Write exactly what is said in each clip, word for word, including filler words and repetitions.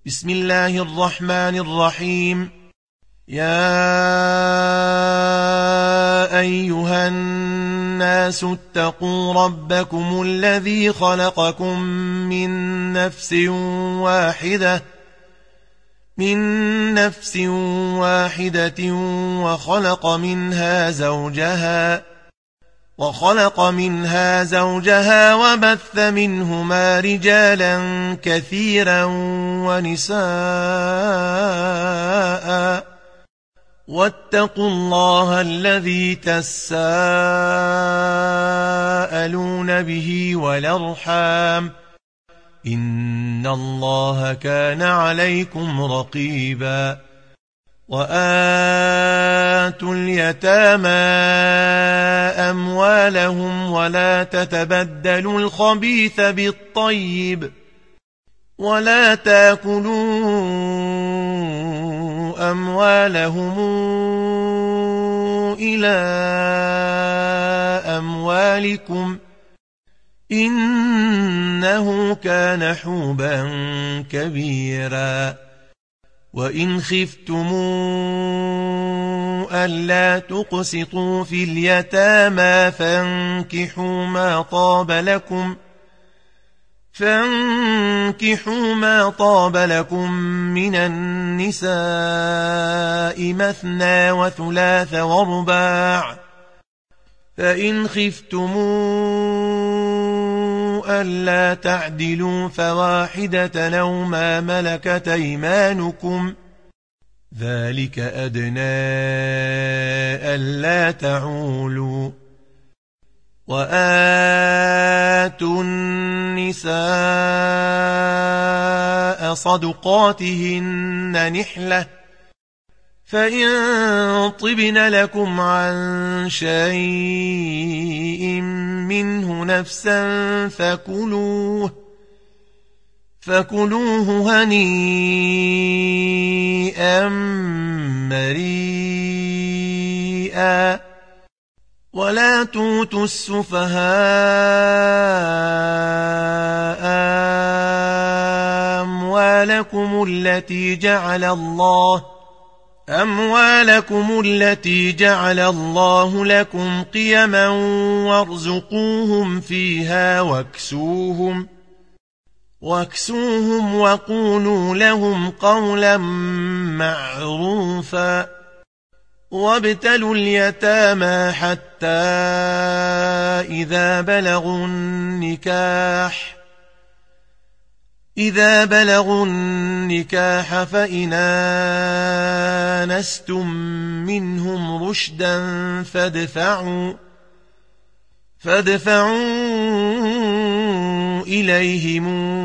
بسم الله الرحمن الرحيم. يا أيها الناس اتقوا ربكم الذي خلقكم من نفس واحدة من نفس واحدة وخلق منها زوجها وخلق منها زوجها وبث منهما رجالا كثيرا ونساء واتقوا الله الذي تساءلون به والأرحام إن الله كان عليكم رقيبا. وآتوا اليتامى أموالهم ولا تتبدلوا الخبيث بالطيب ولا تاكلوا أموالهم إلى أموالكم إنه كان حوبا كبيرا. وإن خفتموا ألا تقسطوا في اليتامى فانكحوا ما طاب لكم فانكحوا ما طاب لكم من النساء مثنى وثلاث ورباع، فإن خفتموا ألا تعدلوا فواحدة أو ما ملكت أيمانكم ذلك أدنى ألا تعولوا. وآتوا النساء صدقاتهن نحلة فإن طبن لكم عن شيء منه نفسا فكلوه فكلوه هنيئا مريئا. ولا توتوا السفهاء أموالكم التي جعل الله أموالكم التي جعل الله لكم قيما وارزقوهم فيها واكسوهم واكسوهم وقولوا لهم قولا معروفا. وابتلوا اليتامى حتى إذا بلغوا النكاح إذا بلغوا النكاح فإن آنستم منهم رشدا فادفعوا فادفعوا إليهم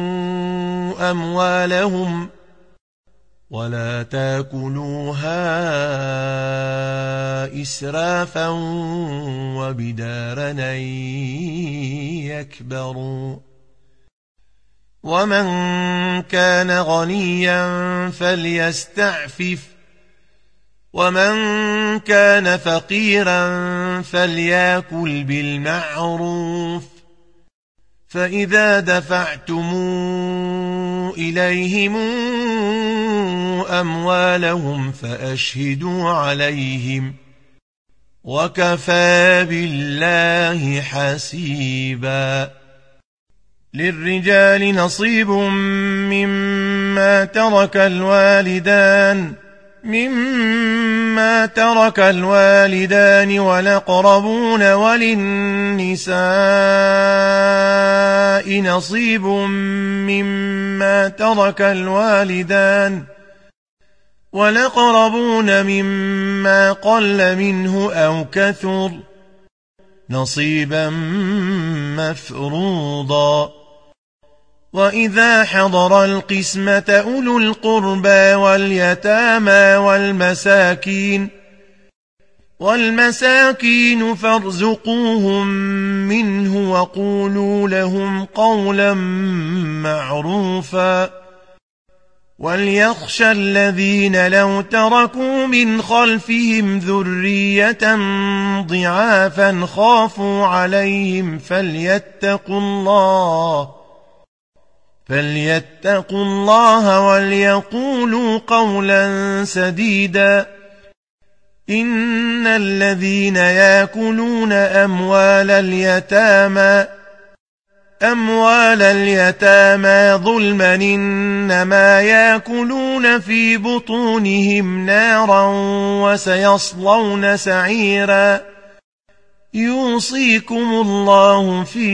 أموالهم ولا تاكلوها إسرافا وبدارا أن يكبروا. ومن كان غنيا فليستعفف ومن كان فقيرا فليأكل بالمعروف. فإذا دفعتم إليهم أموالهم فأشهدوا عليهم وكفى بالله حسيبا. للرجال نصيب مما ترك الوالدان مما ترك الوالدان والأقربون وللنساء نصيب مما ترك الوالدان والأقربون مما قل منه أو كثر نصيبا مفروضا. وإذا حضر القسمة أولو القربى واليتامى والمساكين والمساكين فارزقوهم منه وقولوا لهم قولا معروفا. وليخشى الذين لو تركوا من خلفهم ذرية ضعافا خافوا عليهم فليتقوا الله فليتقوا الله وليقولوا قولا سديدا إن الذين يأكلون أموال اليتامى أموال اليتامى ظلما إنما يأكلون في بطونهم نارا وسيصلون سعيرا يوصيكم الله في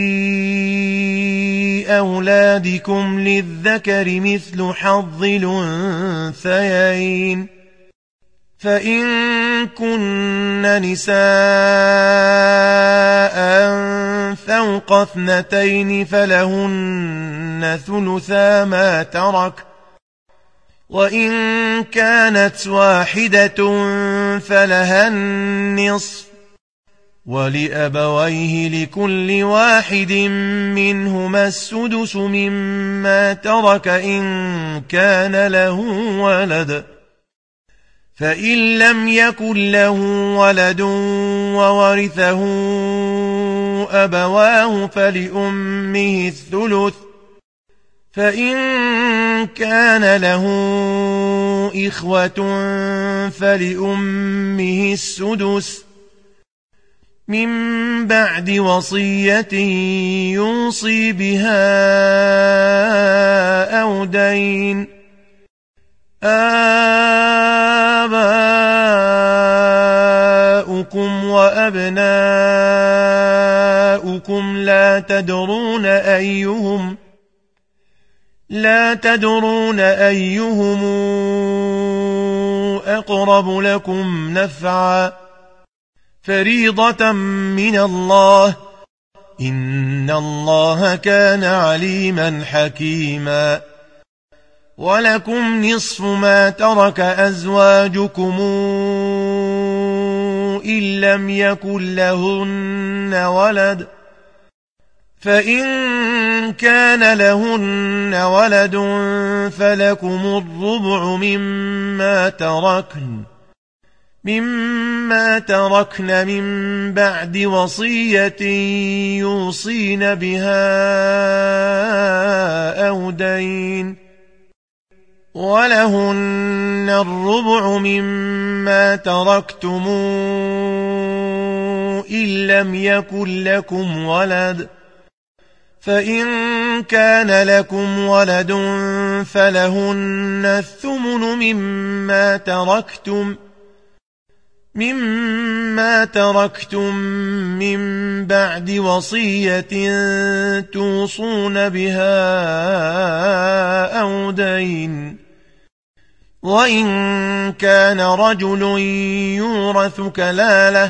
أولادكم للذكر مثل حظ الأنثيين فإن كن نساء فوق اثنتين فلهن ثلثا ما ترك وإن كانت واحدة فلها النصف ولأبويه لكل واحد منهما السدس مما ترك إن كان له ولد فإن لم يكن له ولد وورثه أبواه فلأمه الثلث فإن كان له إخوة فلأمه السدس من بعد وصية يوصي بها أو دين آباؤكم وأبناؤكم لا تدرون أيهم لا تدرون أيهم أقرب لكم نفعا فريضة من الله إن الله كان عليما حكيما ولكم نصف ما ترك أزواجكم إن لم يكن لهن ولد فإن كان لهن ولد فلكم الربع مما تركن مما تركن من بعد وصية يوصين بها أو دين ولهن الربع مما تركتم إن لم يكن لكم ولد فإن كان لكم ولد فلهن الثمن مما تركتم مما تركتم من بعد وصية توصون بها أو دين وإن كان رجل يورث كلالة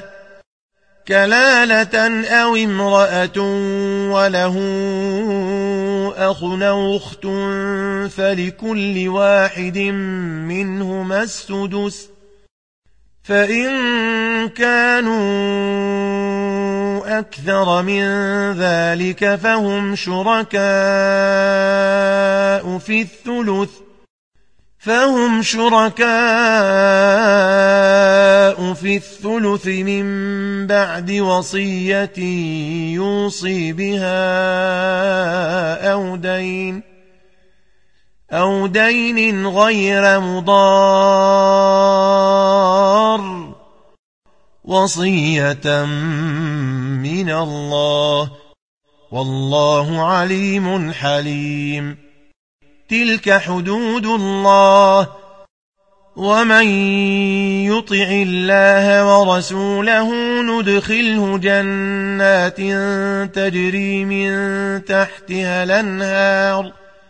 كلالة أو امرأة وله أخ أو أخت فلكل واحد منهما السدس فإن كانوا أكثر من ذلك فهم شركاء في الثلث فهم شركاء في الثلث من بعد وصية يوصي بها أو دين أو دين غير مضار وصية من الله والله عليم حليم تلك حدود الله ومن يطع الله ورسوله ندخله جنات تجري من تحتها الأنهار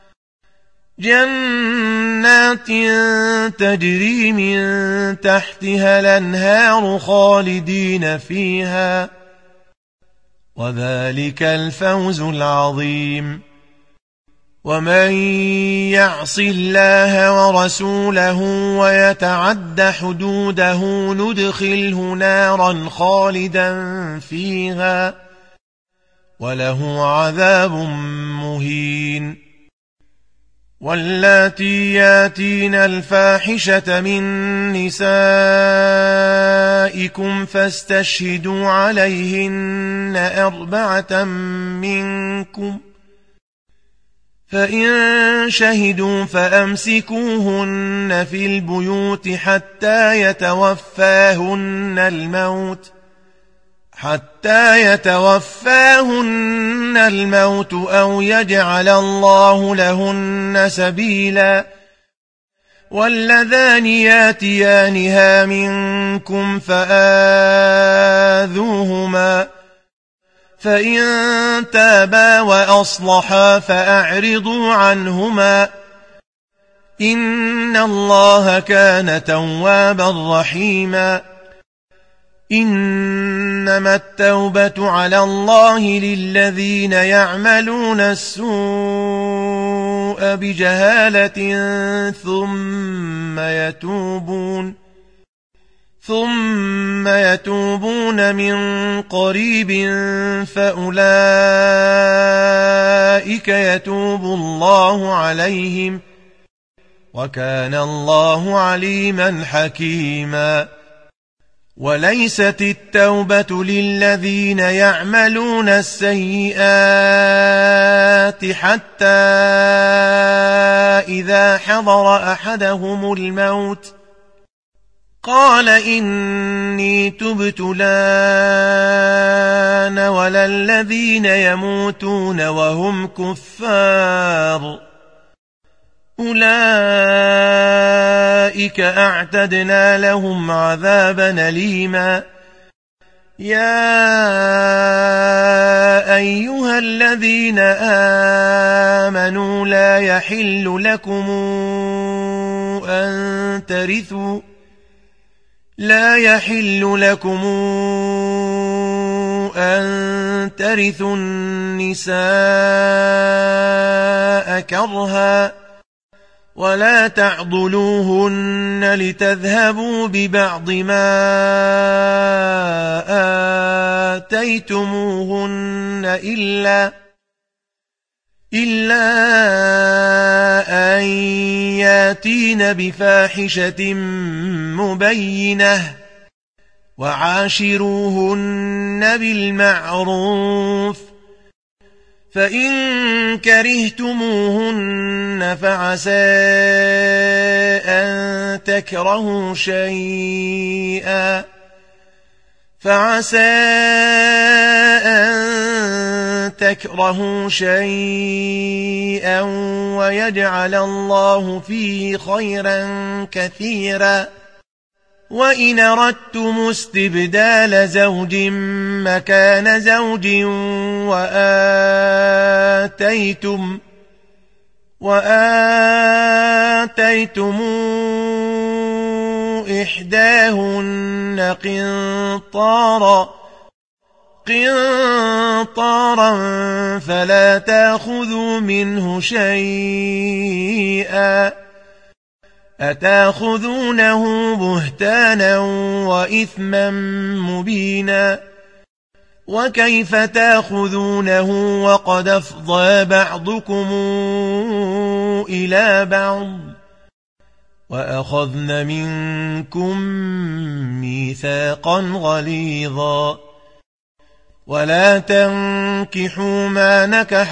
جنات تجري من تحتها الأنهار خالدين فيها وذلك الفوز العظيم ومن يعص الله ورسوله ويتعد حدوده ندخله نارا خالدا فيها وله عذاب مهين واللاتي ياتين الفاحشة من نسائكم فاستشهدوا عليهن أربعة منكم فإن شهدوا فأمسكوهن في البيوت حتى يتوفاهن الموت حتى يتوفاهن الموت أو يجعل الله لهن سبيلا واللذان ياتيانها منكم فآذوهما فإن تابا وأصلحا فأعرضوا عنهما إن الله كان توابا رحيما إنما التوبة على الله للذين يعملون السوء بجهالة ثم يتوبون ثم يتوبون من قريب فأولئك يتوب الله عليهم وكان الله عليما حكيما وليست التوبة للذين يعملون السيئات حتى إذا حضر أحدهم الموت قال إني تبت الآن ولا الذين يموتون وهم كفار أولئك أعتدنا لهم عذابا أليما يا أيها الذين آمنوا لا يحل لكم أن ترثوا لا يحل لكم أن ترثوا النساء كرها ولا تعضلوهن لتذهبوا ببعض ما آتيتموهن إلا إلا أن ياتين بفاحشة مبينة وعاشروهن بالمعروف فإن كرهتموهن فعسى أن تكرهوا شيئا فعسى أن تكرهوا شيئا ويجعل الله فيه خيرا كثيرا وإن أردتم استبدال زوج مكان زوج وآتيتم وآتيتم إحداهن قنطارا قنطارا فلا تأخذوا منه شيئا أتأخذونه بهتانا وإثما مبينا وكيف تأخذونه وقد أفضى بعضكم إلى بعض وأخذن منكم ميثاقا غليظا ولا تنكحوا ما نكح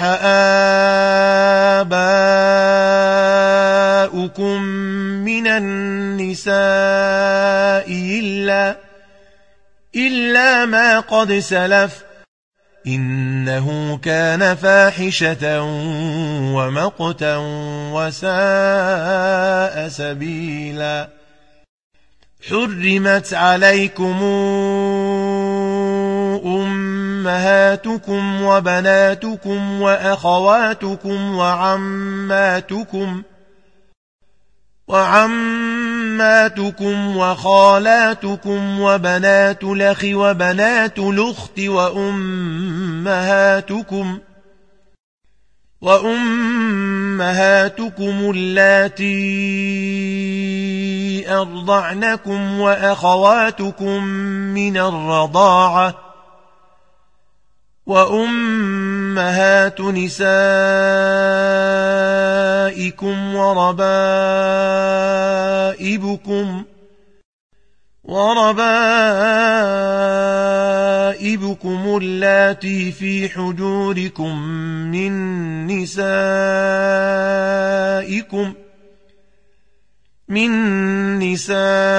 آباؤكم من النساء إلا, إلا ما قد سلف إنه كان فاحشة ومقتا وساء سبيلا حرمت عليكم أمهاتكم وبناتكم وأخواتكم وعماتكم وعماتكم وخالاتكم وبنات الأخ وبنات الأخت وأمهاتكم وأمهاتكم اللاتي أرضعنكم وأخواتكم من الرضاعة وأمهات نسائكم وربائبكم وربائبكم اللاتي في حجوركم من نسائكم من نسائكم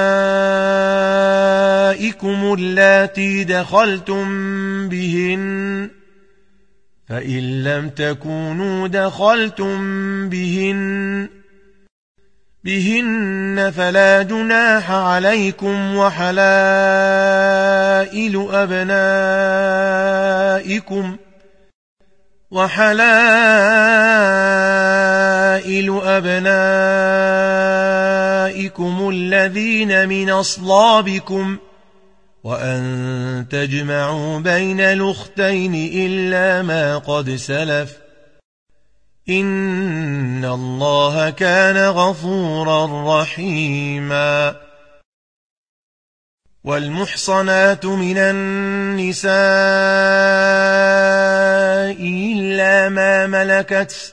اللاتي دخلتم بهن فإن لم تكونوا دخلتم بهن بهن فلا جناح عليكم وحلائل أبنائكم وحلائل أبنائكم الذين من أصلابكم وأن تجمعوا بين الأختين إلا ما قد سلف إن الله كان غفورا رحيما. والمحصنات من النساء إلا ما ملكت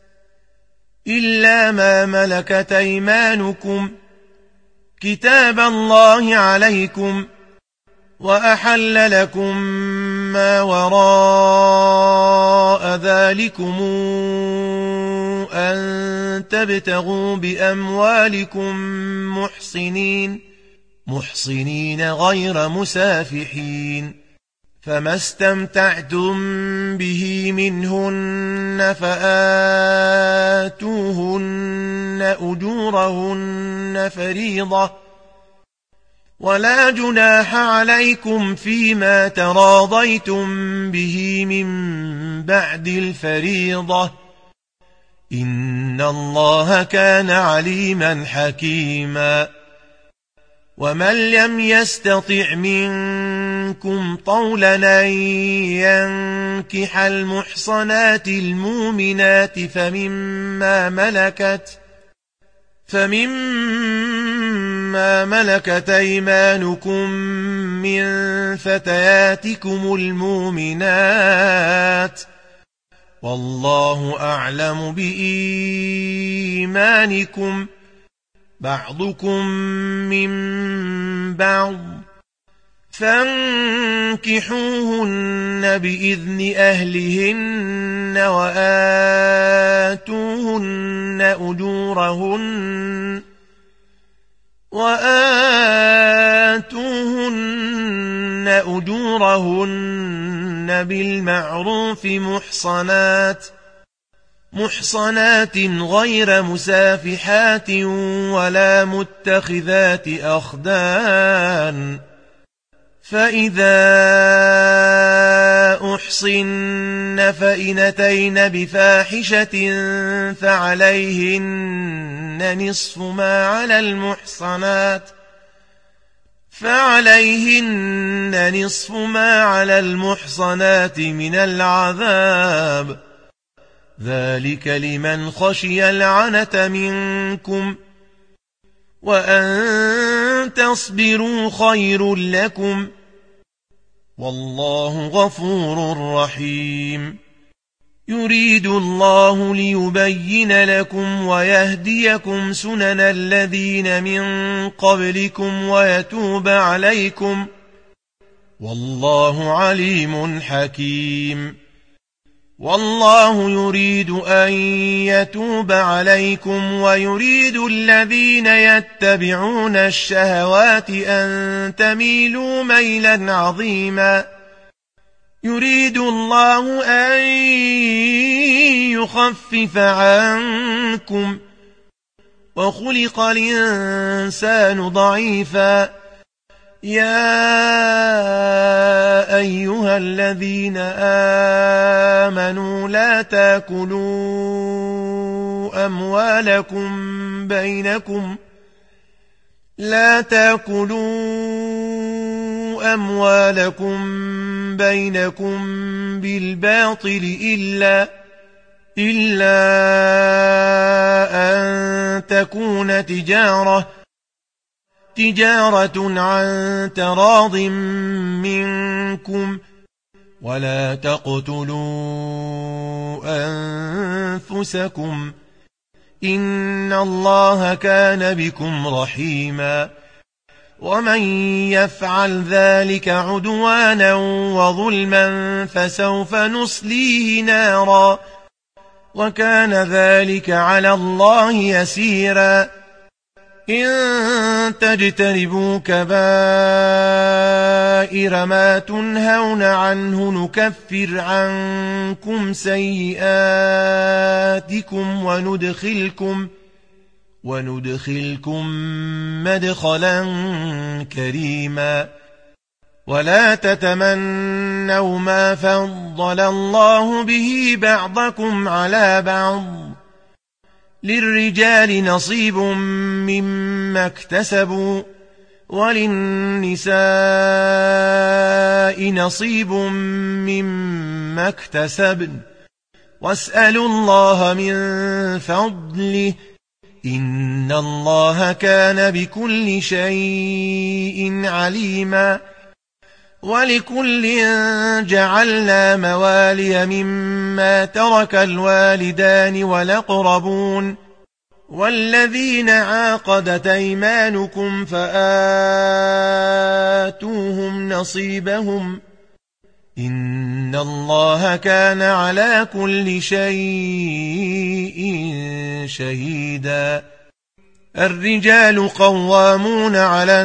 إلا ما ملكت أيمانكم كتاب الله عليكم وأحل لكم ما وراء ذلكم أن تبتغوا بأموالكم محصنين محصنين غير مسافحين فما استمتعتم به منهن فآتوهن أجورهن فريضة ولا جناح عليكم فيما تراضيتم به من بعد الفريضة إن الله كان عليما حكيما. ومن لم يستطع منكم طولا أن ينكح المحصنات المؤمنات فمما ملكت فمما ملكت أيمانكم من فتياتكم المؤمنات والله أعلم بإيمانكم بعضكم من بعض فانكحوهن بإذن أهلهن وآتوهن أجورهن وآتوهن أجورهن بالمعروف محصنات محصنات غير مسافحات ولا متخذات أخدان فإذا أحصن فإن أتين بفاحشة فعليهن نصف ما على المحصنات فعليهن نصف ما على المحصنات من العذاب ذلك لمن خشي العنة منكم وأن تصبروا خير لكم والله غفور رحيم. يريد الله ليبين لكم ويهديكم سنن الذين من قبلكم ويتوب عليكم والله عليم حكيم. والله يريد أن يتوب عليكم ويريد الذين يتبعون الشهوات أن تميلوا ميلا عظيما. يريد الله أن يخفف عنكم وخلق الإنسان ضعيفا. يا أيها الذين آمنوا لا تأكلوا أموالكم بينكم لا تأكلوا أموالكم بينكم بالباطل إلا إلا أن تكون تجارة تجارة عن تراض منكم ولا تقتلوا أنفسكم إن الله كان بكم رحيما. ومن يفعل ذلك عدوانا وظلما فسوف نصليه نارا وكان ذلك على الله يسيرا إن تجتنبوا كبائر ما تنهون عنه نكفر عنكم سيئاتكم وندخلكم وندخلكم مدخلا كريما ولا تتمنوا ما فضل الله به بعضكم على بعض للرجال نصيب مما اكتسبوا وللنساء نصيب مما اكتسبن واسألوا الله من فضله إن الله كان بكل شيء عليما ولكل جعلنا موالي مما ترك الوالدان والأقربون والذين عاقدت أيمانكم فآتوهم نصيبهم إن الله كان على كل شيء شهيدا الرجال قوامون على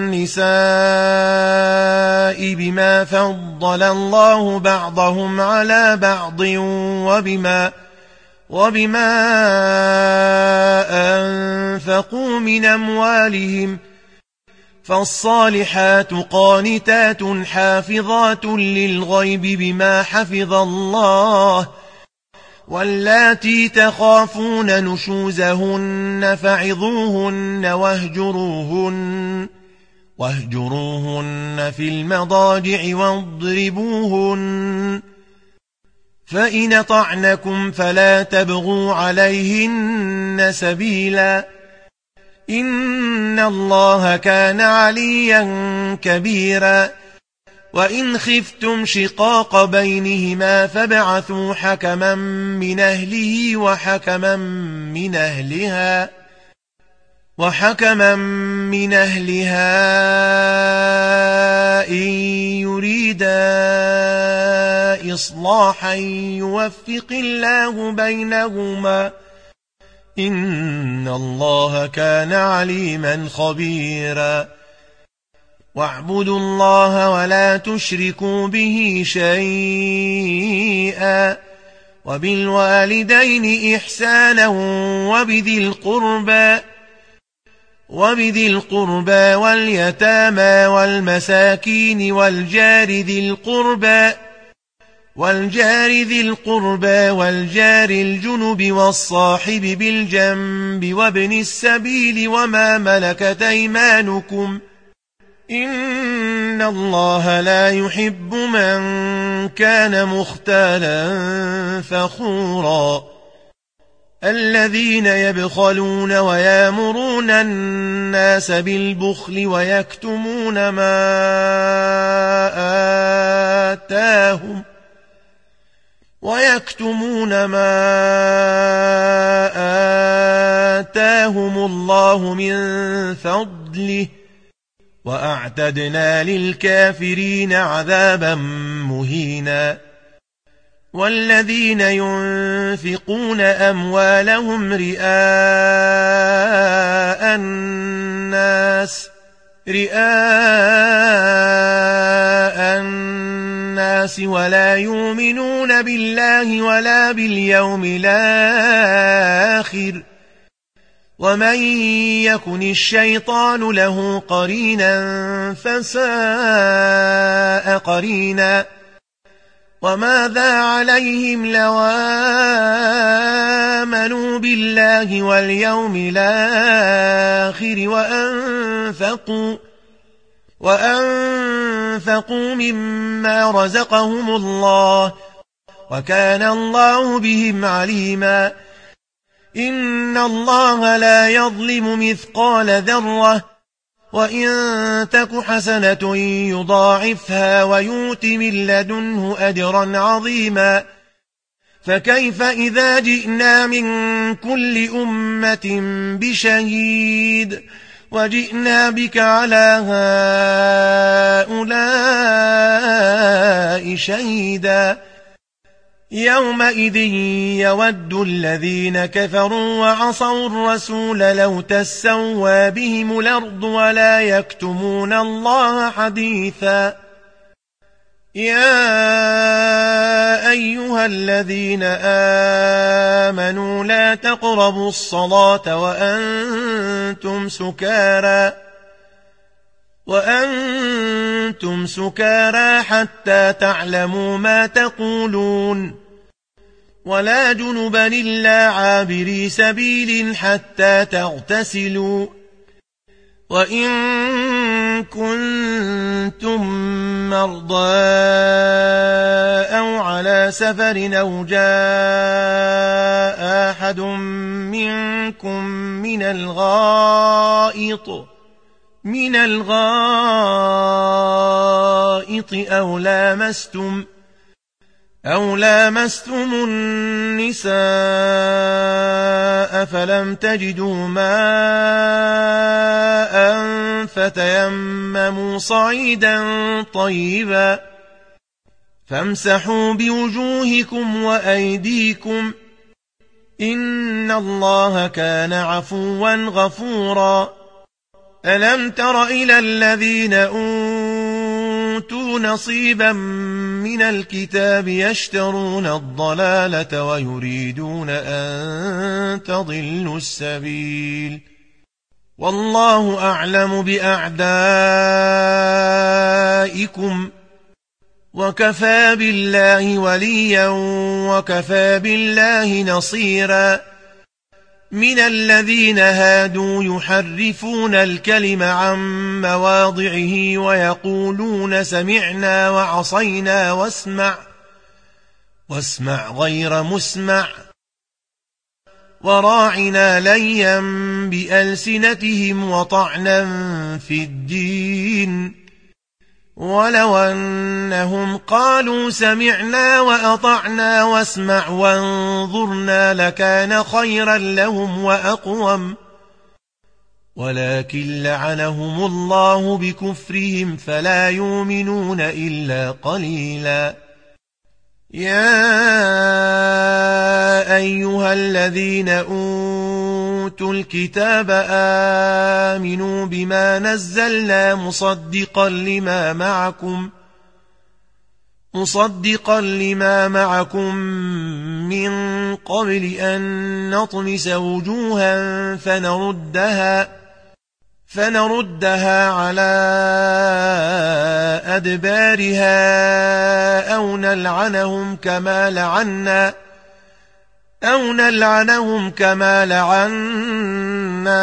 النساء بما فضل الله بعضهم على بعض وبما وبما أنفقوا من أموالهم فالصالحات قانتات حافظات للغيب بما حفظ الله واللاتي تخافون نشوزهن فعظوهن واهجروهن واهجروهن في المضاجع واضربوهن فإن طعنكم فلا تبغوا عليهن سبيلا إن الله كان عليا كبيرا وإن خفتم شقاق بينهما فابعثوا حكما من أهله وحكما من أهلها وحكما من أهلها إن يريدا إصلاحا يوفق الله بينهما إن الله كان عليما خبيرا واعبدوا الله ولا تشركوا به شيئا وبالوالدين إحسانا وبذي القربى وبذي القربى واليتامى والمساكين والجار ذي القربى والجار ذي القربى والجار الجنب والصاحب بالجنب وابن السبيل وما ملكت أيمانكم إن الله لا يحب من كان مختالا فخورا الذين يبخلون ويامرون الناس بالبخل ويكتمون ما آتاهم ويكتمون ما آتاهم الله من فضله وأعتدنا للكافرين عذابا مهينا والذين ينفقون أموالهم رئاء الناس رئاء الناس ولا يؤمنون بالله ولا باليوم الآخر ومن يكن الشيطان له قرينا فساء قرينا وماذا عليهم لو آمنوا بالله واليوم الآخر وأنفقوا وأنفقوا مما رزقهم الله وكان الله بهم عليما إن الله لا يظلم مثقال ذرة وإن تك حسنة يضاعفها ويؤت من لدنه أجرا عظيما فكيف إذا جئنا من كل أمة بشهيد وجئنا بك على هؤلاء شهيدا يومئذ يود الذين كفروا وعصوا الرسول لو تسوى بهم الأرض ولا يكتمون الله حديثا يا أيها الذين آمنوا لا تقربوا الصلاة وأنتم سكارى وأنتم سكارى حتى تعلموا ما تقولون ولا جنبا إلا عابري سبيل حتى تغتسلوا وإن كنتم مرضى أو على سفر أو جاء أحد منكم من الغائط من الغائط أو لامستم أو لامستم النساء فلم تجدوا ماء فتيمموا صعيدا طيبا فامسحوا بوجوهكم وأيديكم إن الله كان عفوا غفورا ألم تر إلى الذين أوتوا نصيبا من الكتاب يشترون الضلالة ويريدون أن تضلوا السبيل والله أعلم بأعدائكم وكفى بالله وليا وكفى بالله نصيرا من الذين هادوا يحرفون الكلم عن مواضعه ويقولون سمعنا وعصينا واسمع واسمع غير مسمع وراعنا ليا بألسنتهم وطعنا في الدين ولو أنهم قالوا سمعنا وأطعنا واسمع وانظرنا لكان خيرا لهم وأقوم ولكن لعنهم الله بكفرهم فلا يؤمنون إلا قليلا يا أيها الذين أوتوا الكتاب آمنوا بما نزلنا مصدقا لما معكم مصدقا لما معكم من قبل أن نطمس وجوها فنردها فنردها على أدبارها أو نلعنهم كما لعنا أو نلعنهم كما لعنا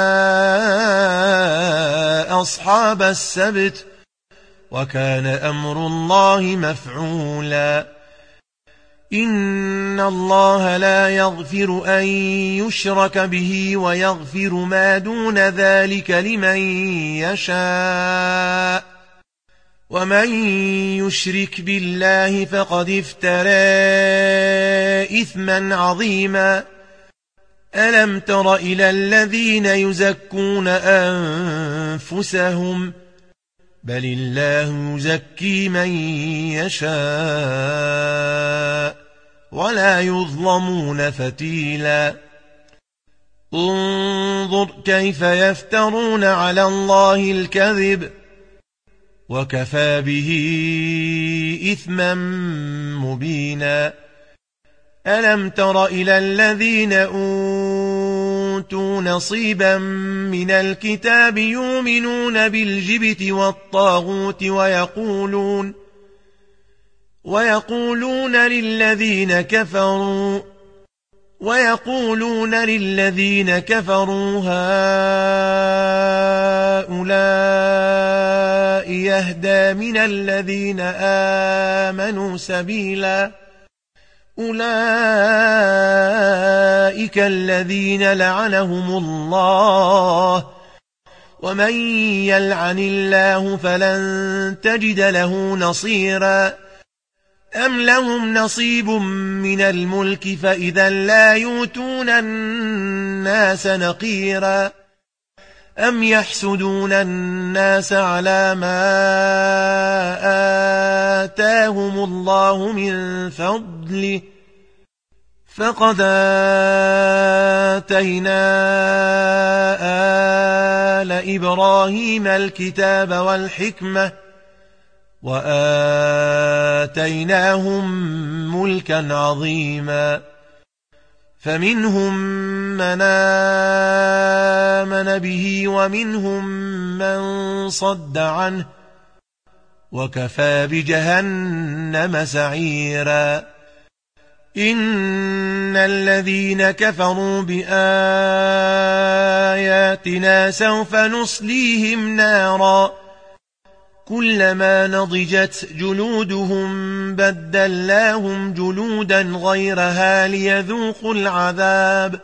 أصحاب السبت وكان أمر الله مفعولا إن الله لا يغفر أن يشرك به ويغفر ما دون ذلك لمن يشاء ومن يشرك بالله فقد افترى إثما عظيما ألم تر إلى الذين يزكون أنفسهم بل الله يزكي من يشاء ولا يظلمون فتيلا انظر كيف يفترون على الله الكذب وكفى به إثما مبينا ألم تر إلى الذين أوتوا نصيبا من الكتاب يؤمنون بالجبت والطاغوت ويقولون ويقولون للذين كفروا ويقولون للذين كفروا هؤلاء يهدى من الذين آمنوا سبيلا أولئك الذين لعنهم الله ومن يلعن الله فلن تجد له نصيرا أم لهم نصيب من الملك فإذا لا يؤتون الناس نقيرا أم يحسدون الناس على ما آتاهم الله من فضله فقد آتينا آل إبراهيم الكتاب والحكمة وآتيناهم ملكا عظيما فمنهم من آمن به ومنهم من صد عنه وكفى بجهنم سعيرا إن الذين كفروا بآياتنا سوف نصليهم نارا كلما نضجت جلودهم بدلناهم جلودا غيرها ليذوقوا العذاب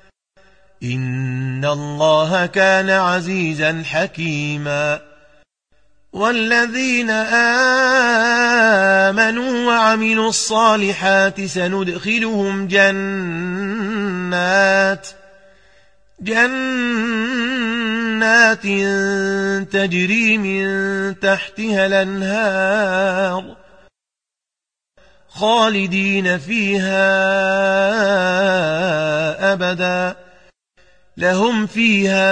إن الله كان عزيزا حكيما والذين آمنوا وعملوا الصالحات سندخلهم جنات جنات تجري من تحتها الأنهار خالدين فيها أبدا لهم فيها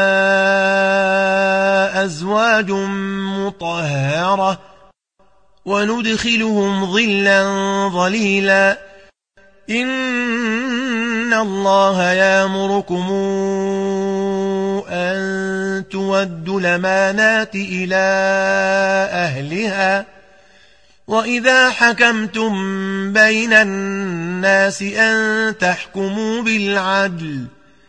أزواج مطهرة وندخلهم ظلا ظليلا إن الله يأمركم أن تودوا الأمانات إلى أهلها وإذا حكمتم بين الناس أن تحكموا بالعدل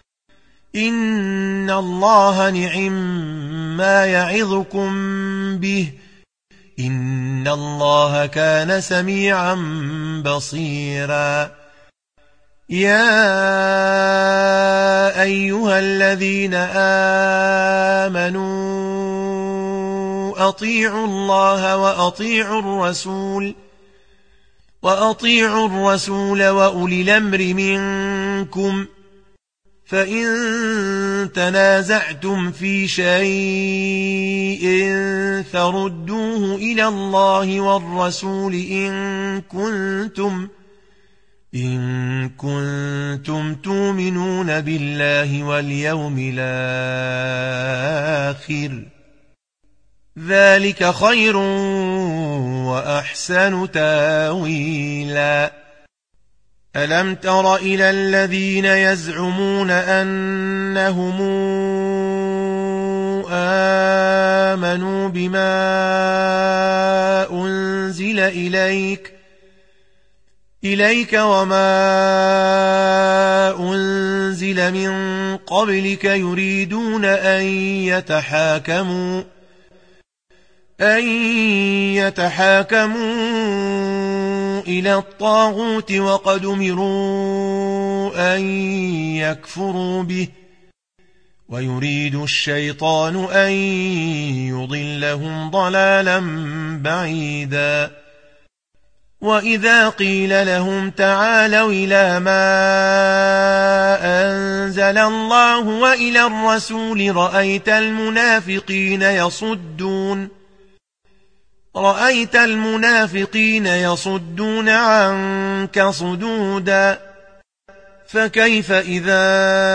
إن الله نعم ما يعظكم به إن الله كان سميعا بصيرا يا أيها الذين آمنوا أطيعوا الله وأطيعوا الرسول وأطيعوا الرسول وأولي الأمر منكم فإن تنازعتم في شيء فردوه إلى الله والرسول إن كنتم إن كنتم تؤمنون بالله واليوم الآخر ذلك خير وأحسن تاويلا ألم تر إلى الذين يزعمون أنهم آمنوا بما أنزل إليك إليك وما أنزل من قبلك يريدون أن يتحاكموا أن يتحاكموا إلى الطاغوت وقد أمروا أن يكفروا به ويريد الشيطان أن يضلهم ضلالا بعيدا وإذا قيل لهم تعالوا إلى ما أنزل الله وإلى الرسول رأيت المنافقين يصدون رأيت المنافقين يصدون عنك صدودا فكيف إذا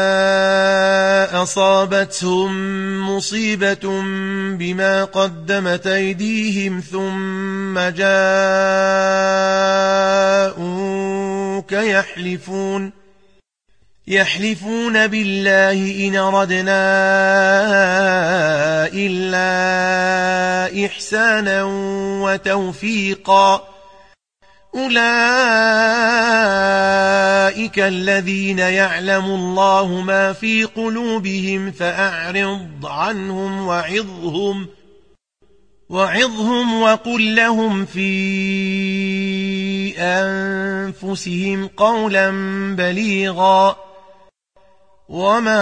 أصابتهم مصيبة بما قدمت أيديهم ثم جاءوك يحلفون يحلفون بالله إن أردنا إلا إحسانا وتوفيقا أولئك الذين يعلم الله ما في قلوبهم فأعرض عنهم وعظهم وعظهم وقل لهم في أنفسهم قولا بليغا وما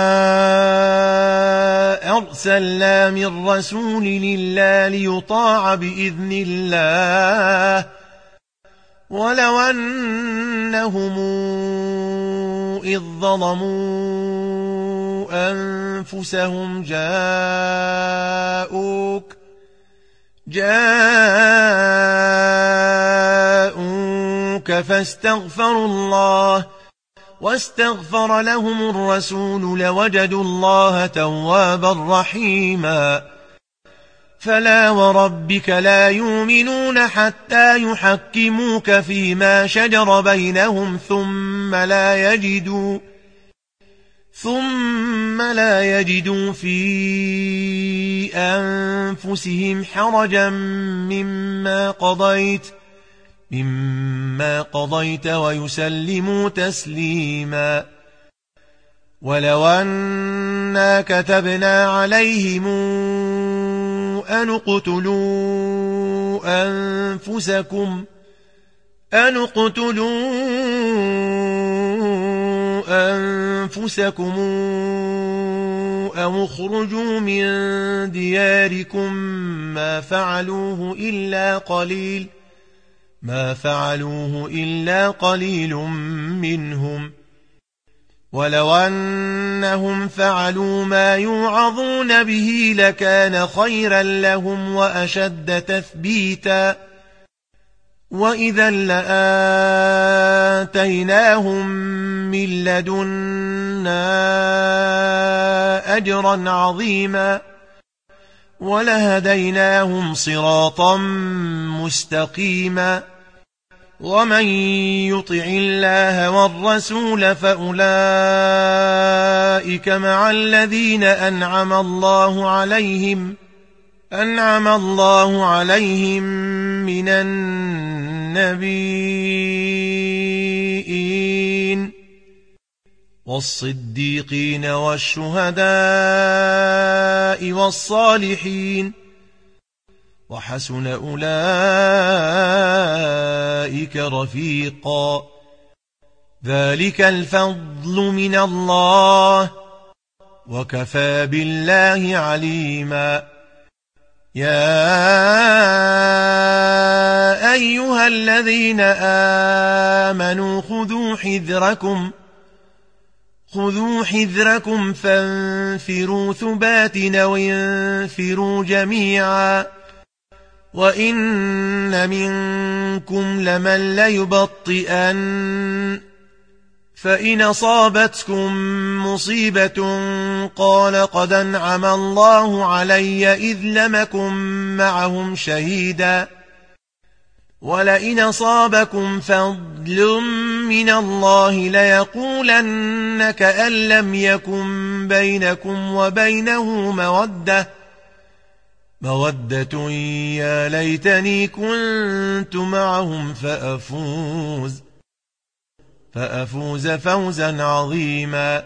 أرسلنا من رسول إلا ليطاع بإذن الله ولو أنهم إذ ظلموا أنفسهم جاءوك جاءوك فاستغفروا الله واستغفر لهم الرسول لوجدوا الله توابا رحيما فلا وربك لا يؤمنون حتى يحكموك فيما شجر بينهم ثم لا يجدوا ثم لا يجدوا في أنفسهم حرجا مما قضيت مما قضيت ويسلموا تسليما ولو أنا كتبنا عليهم أن اقتلوا أنفسكم أن اقتلوا أنفسكم أو اخرجوا من دياركم ما فعلوه إلا قليل ما فعلوه إلا قليل منهم ولو أنهم فعلوا ما يوعظون به لكان خيرا لهم وأشد تثبيتا وإذا لآتيناهم من لدنا أجرا عظيما ولهديناهم صراطا مستقيما ومن يطع الله والرسول فأولئك مع الذين أنعم الله عليهم أنعم الله عليهم من النبيين والصديقين والشهداء والصالحين وحسن أولئك رفيقا ذلك الفضل من الله وكفى بالله عليما يا أيها الذين آمنوا خذوا حذركم خذوا حذركم فانفروا ثبات أو انفروا جميعا وإن منكم لمن ليبطئن فإن أصابتكم مصيبة قال قد أنعم الله علي إذ لم أكن معهم شهيدا ولئن أصابكم فضل من الله ليقولن كأن لم يكن بينكم وبينه مودة مودة يا ليتني كنت معهم فأفوز فأفوز فوزا عظيما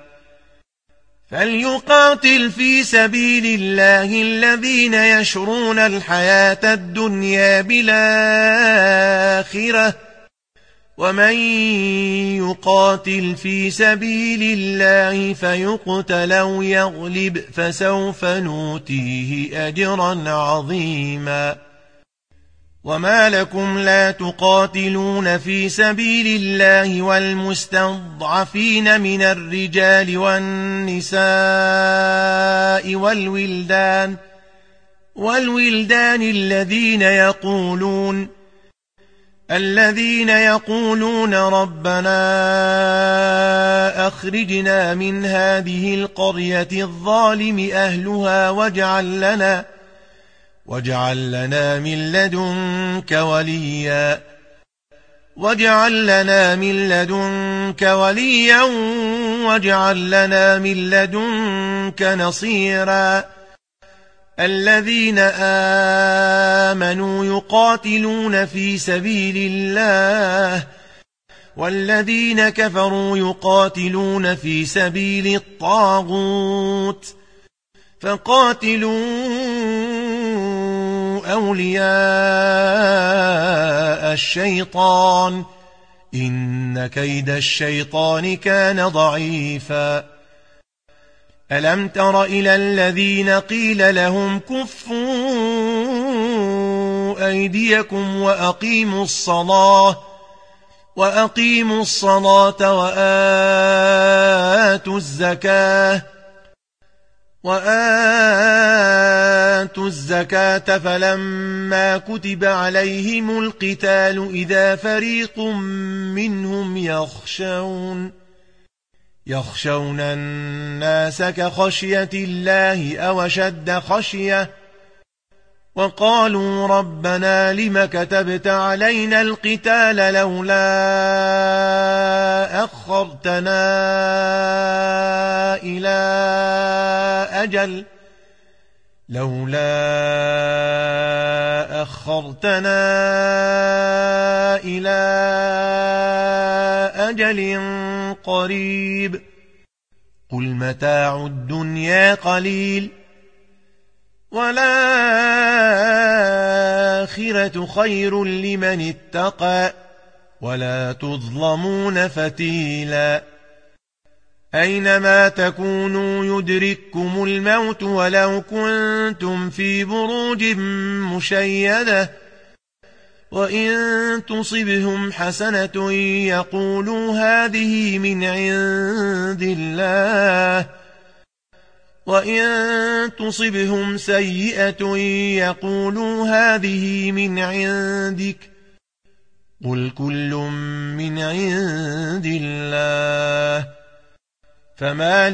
فليقاتل في سبيل الله الذين يشرون الحياة الدنيا بالآخرة ومن يقاتل في سبيل الله فيقتل أو يغلب فسوف نؤتيه أجرا عظيما وما لكم لا تقاتلون في سبيل الله والمستضعفين من الرجال والنساء والولدان والولدان الذين يقولون الذين يقولون ربنا أخرجنا من هذه القرية الظالم أهلها واجعل لنا واجعل لنا من لدنك وليا واجعل لنا من لدنك وليا واجعل لنا من لدنك نصيرا الذين آمنوا يقاتلون في سبيل الله والذين كفروا يقاتلون في سبيل الطاغوت فقاتلوا أولياء الشيطان إن كيد الشيطان كان ضعيفا ألم تر إلى الذين قيل لهم كفوا أيديكم وأقيموا الصلاة وأقيموا الصلاة وآتوا الزكاة وآتوا الزكاة فلما كتب عليهم القتال إذا فريق منهم يخشون يخشون الناس كخشية الله أو أشد خشية وقالوا ربنا لم كتبت علينا القتال لولا أخرتنا إلى أجل لولا أخرتنا إلى أجل قريب قل متاع الدنيا قليل والآخرة خير لمن اتقى ولا تظلمون فتيلا أينما تكونوا يدرككم الموت ولو كنتم في بروج مشيدة وإن تصبهم حسنة يقولوا هذه من عند الله وإن تصبهم سيئة يقولوا هذه من عندك قل كل من عند الله فما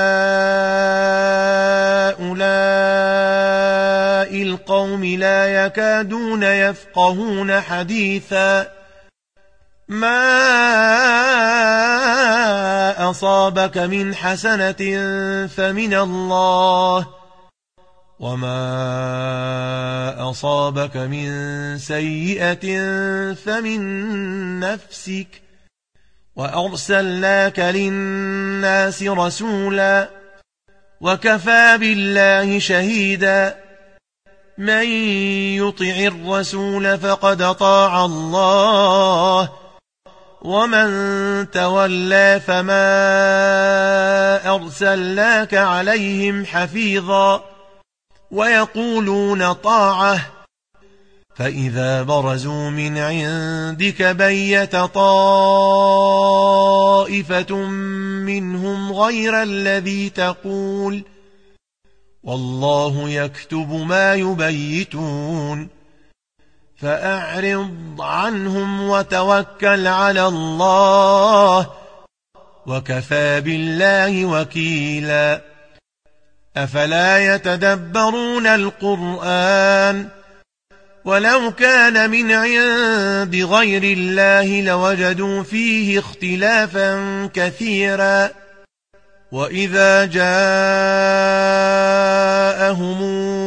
لهؤلاء القوم لا يكادون يفقهون حديثا ما أصابك من حسنة فمن الله وما أصابك من سيئة فمن نفسك وأرسلناك للناس رسولا وكفى بالله شهيدا من يطع الرسول فقد أطاع الله ومن تولى فما أرسلناك عليهم حفيظا ويقولون طاعة فإذا برزوا من عندك بيت طائفة منهم غير الذي تقول والله يكتب ما يبيتون فأعرض عنهم وتوكل على الله وكفى بالله وكيلا أفلا يتدبرون القرآن ولو كان من عند غير الله لوجدوا فيه اختلافا كثيرا وإذا جاءهم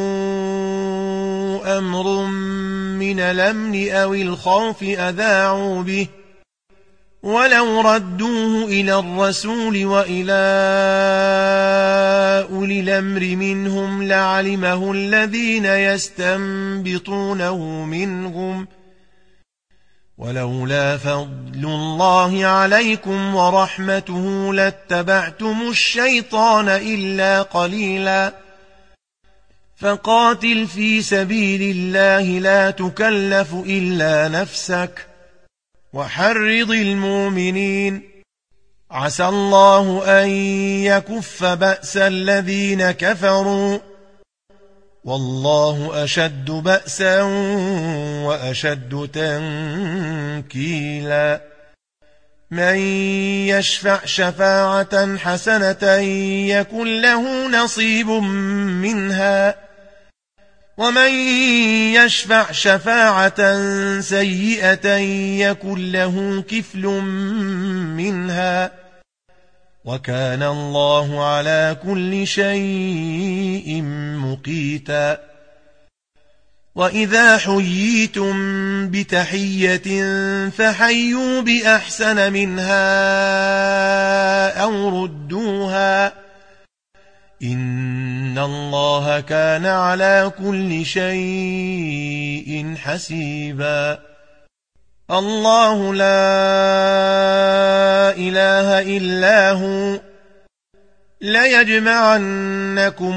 أمر من الأمن أو الخوف أذاعوا به ولو ردوه إلى الرسول وإلى أولي الأمر منهم لعلمه الذين يستنبطونه منهم ولولا فضل الله عليكم ورحمته لاتبعتم الشيطان إلا قليلا فقاتل في سبيل الله لا تكلف إلا نفسك وحرض المؤمنين عسى الله أن يكف بأس الذين كفروا والله أشد بأسا وأشد تنكيلا من يشفع شفاعة حسنة يكن له نصيب منها ومن يشفع شفاعة سيئة يكن له كفل منها وكان الله على كل شيء مقيتا وإذا حييتم بتحية فحيوا بأحسن منها أو ردوها إن الله كان على كل شيء حسيبا الله لا إله إلا هو ليجمعنكم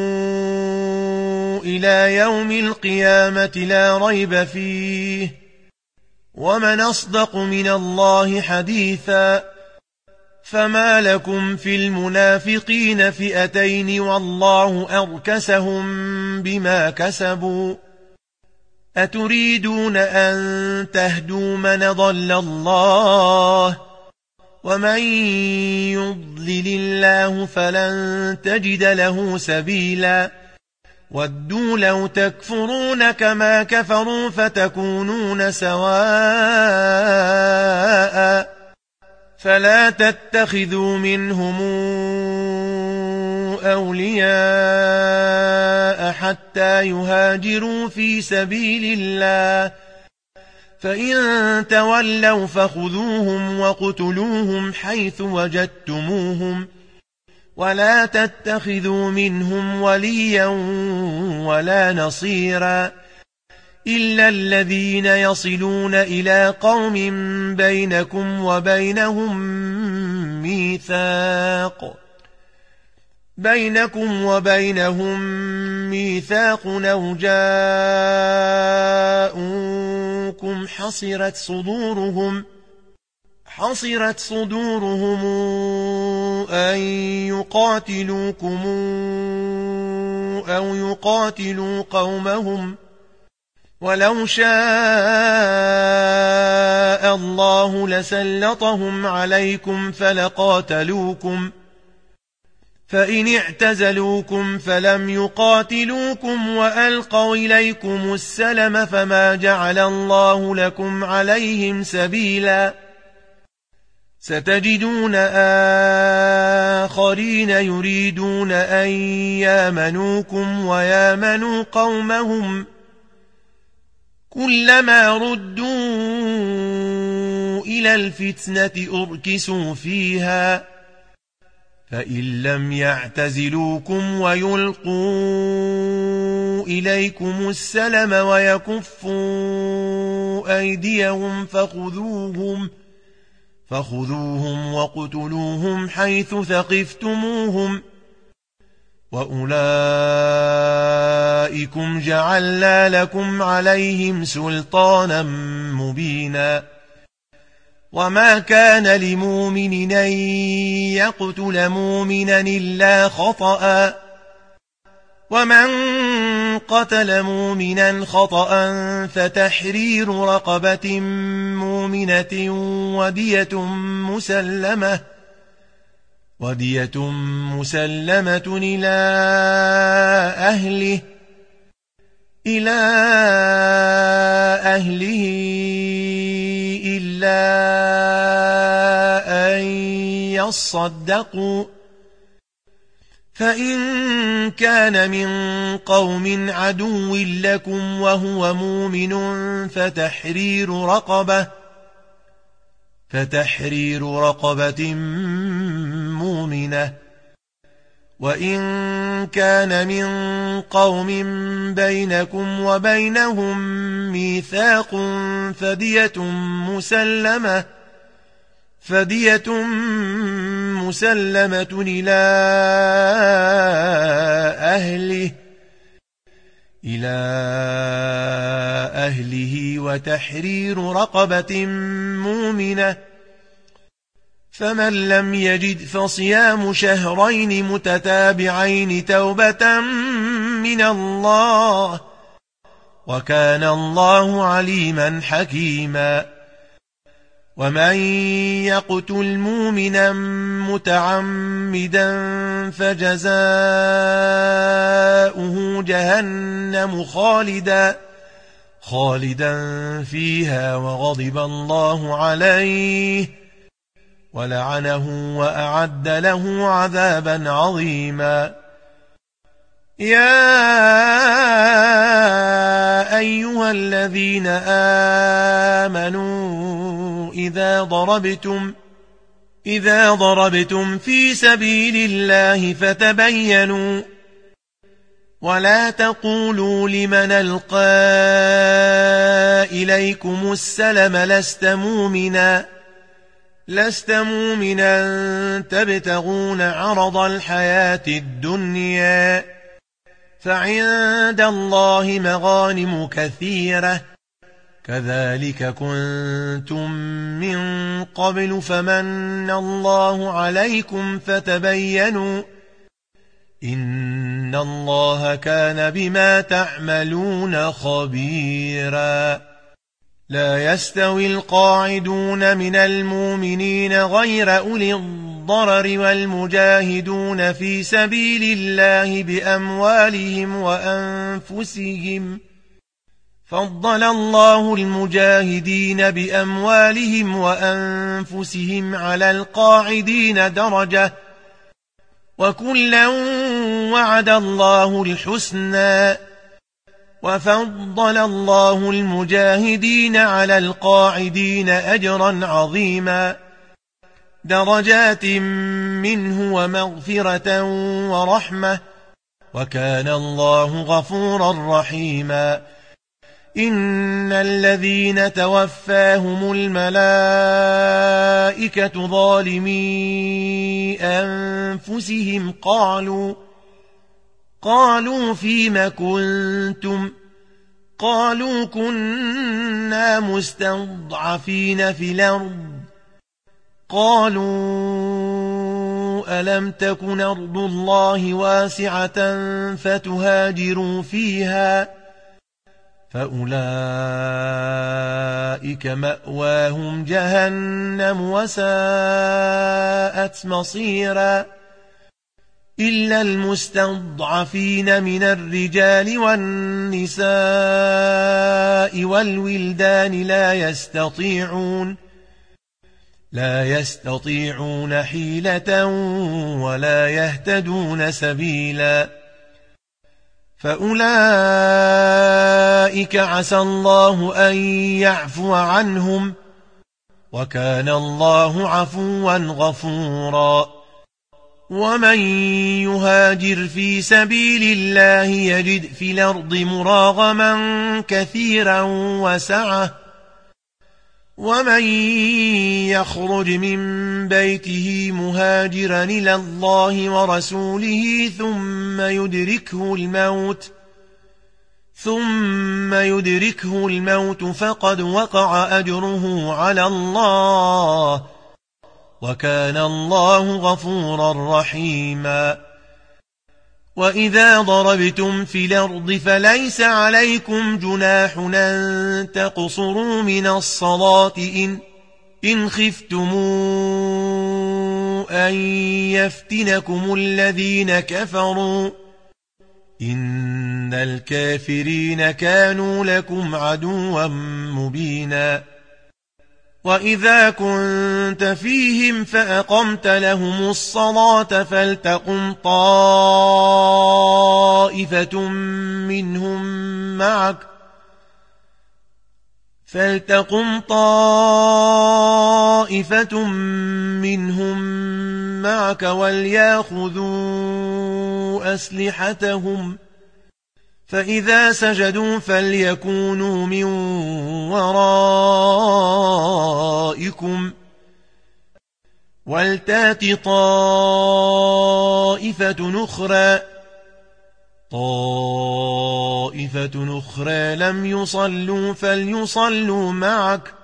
إلى يوم القيامة لا ريب فيه ومن أصدق من الله حديثا فما لكم في المنافقين فئتين والله أركسهم بما كسبوا أتريدون أن تهدوا من ضل الله ومن يضلل الله فلن تجد له سبيلا ودوا لو تكفرون كما كفروا فتكونون سواء فلا تتخذوا منهم أولياء حتى يهاجروا في سبيل الله فإن تولوا فخذوهم وقتلوهم حيث وجدتموهم ولا تتخذوا منهم وليا ولا نصيرا إلا الذين يصلون إلى قوم بينكم وبينهم ميثاق بينكم وبينهم ميثاق أو جاءوكم حصرت صدورهم حصرت صدورهم أن يقاتلوكم أو يقاتلوا قومهم ولو شاء الله لسلطهم عليكم فلقاتلوكم فإن اعتزلوكم فلم يقاتلوكم وألقوا إليكم السلم فما جعل الله لكم عليهم سبيلا ستجدون آخرين يريدون أن يامنوكم ويامنوا قومهم كلما ردوا إلى الفتنة أركسوا فيها فإن لم يعتزلوكم ويلقوا إليكم السلم ويكفوا أيديهم فخذوهم فخذوهم وقتلوهم حيث ثقفتموهم وأولئكم جعلنا لكم عليهم سلطانا مبينا وما كان لمؤمن أن يقتل مؤمنا إلا خطأ ومن قتل مؤمنا خطأ فتحرير رقبة مؤمنة ودية مسلمة ودية مسلمة إلى أهله إلى أهله إلا أن يصدقوا فإن كان من قوم عدو لكم وهو مؤمن فتحرير رقبة فتحرير رقبة مؤمنة وإن كان من قوم بينكم وبينهم ميثاق فدية مسلمة فدية مسلمة إلى أهله إلى أهله وتحرير رقبة مؤمنة فمن لم يجد فصيام شهرين متتابعين توبة من الله وكان الله عليما حكيما ومن يقتل مؤمنا متعمدا فجزاؤه جهنم خالدا خالدا فيها وغضب الله عليه ولعنه وأعد له عذابا عظيما يا أيها الذين آمنوا إذا ضربتم إذا ضربتم في سبيل الله فتبينوا ولا تقولوا لمن ألقى إليكم السلم لست مؤمنا لست مؤمنا تبتغون عرض الحياة الدنيا فعند الله مغانم كثيرة كذلك كنتم من قبل فمن الله عليكم فتبينوا إن الله كان بما تعملون خبيرا لا يستوي القاعدون من المؤمنين غير أولي الضرر والمجاهدون في سبيل الله بأموالهم وأنفسهم فضل الله المجاهدين بأموالهم وأنفسهم على القاعدين درجة وكلا وعد الله الحسنى وفضل الله المجاهدين على القاعدين أجرا عظيما درجات منه ومغفرة ورحمة وكان الله غفورا رحيما إن الذين توفاهم الملائكة ظالمي أنفسهم قالوا قالوا فيم كنتم قالوا كنا مستضعفين في الأرض قالوا ألم تكن أرض الله واسعة فتهاجروا فيها فأولئك مأواهم جهنم وساءت مصيرا إلا المستضعفين من الرجال والنساء والولدان لا يستطيعون لا يستطيعون حيلة ولا يهتدون سبيلا فأولئك عسى الله أن يعفو عنهم وكان الله عفوا غفورا ومن يهاجر في سبيل الله يجد في الأرض مراغما كثيرا وسعة ومن يخرج من بيته مهاجرا إلى الله ورسوله ثم يدركه الموت ثم يدركه الموت فقد وقع أجره على الله وكان الله غفورا رحيما وإذا ضربتم في الأرض فليس عليكم جناح أن تقصروا من الصلاة إن, إن خفتم أن يفتنكم الذين كفروا إن الكافرين كانوا لكم عدوا مبينا وإذا كنت فيهم فأقمت لهم الصلاة فلتقم طائفة منهم معك فلتقم طائفة منهم معك وليأخذوا أسلحتهم فإذا سجدوا فليكونوا من ورائكم ولتات طائفة أخرى طائفة أخرى لم يصلوا فليصلوا معك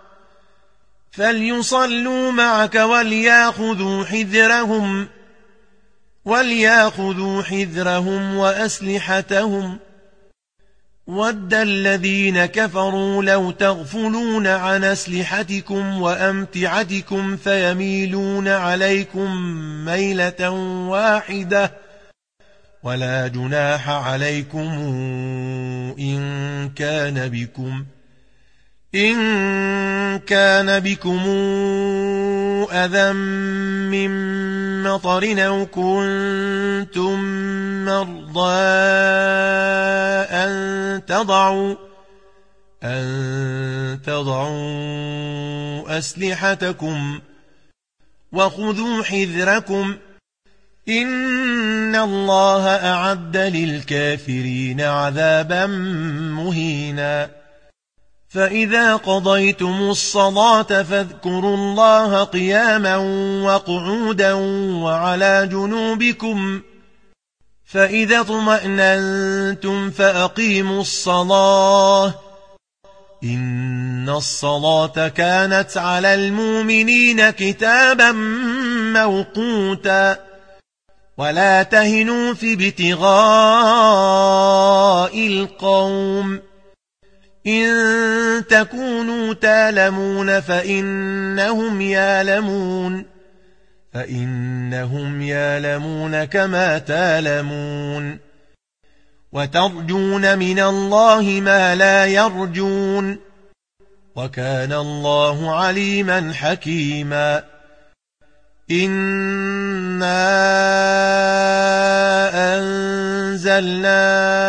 فليصلوا معك وليأخذوا حذرهم وليأخذوا حذرهم وأسلحتهم ود الذين كفروا لو تغفلون عن أسلحتكم وأمتعتكم فيميلون عليكم ميلة واحدة ولا جناح عليكم إن كان بكم إن كان بكم أذى من مطر أو كنتم مرضى أن تضعوا أن تضعوا أسلحتكم وخذوا حذركم إن الله أعد للكافرين عذابا مهينا فإذا قضيتم الصلاة فاذكروا الله قياما وقعودا وعلى جنوبكم فإذا اطمأننتم فأقيموا الصلاة إن الصلاة كانت على المؤمنين كتابا موقوتا ولا تهنوا في ابتغاء القوم إن تكونوا تالمون فإنهم يالمون فإنهم يالمون كما تالمون وترجون من الله ما لا يرجون وكان الله عليما حكيما إنا أنزلنا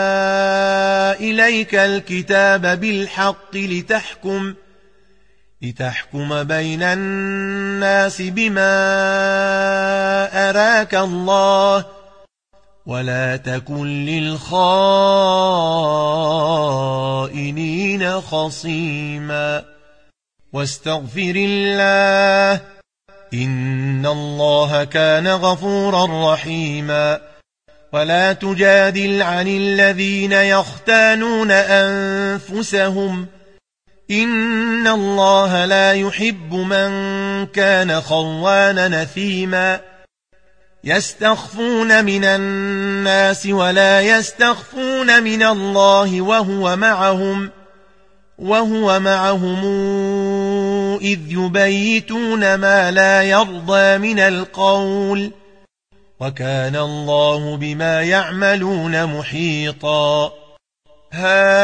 إليك الكتاب بالحق لتحكم لتحكم بين الناس بما أراك الله ولا تكن للخائنين خصيما واستغفر الله إن الله كان غفورا رحيما ولا تجادل عن الذين يختانون أنفسهم إن الله لا يحب من كان خوانا نثيما يستخفون من الناس ولا يستخفون من الله وهو معهم وهو معهم إذ يبيتون ما لا يرضى من القول وكان الله بما يعملون محيطا ها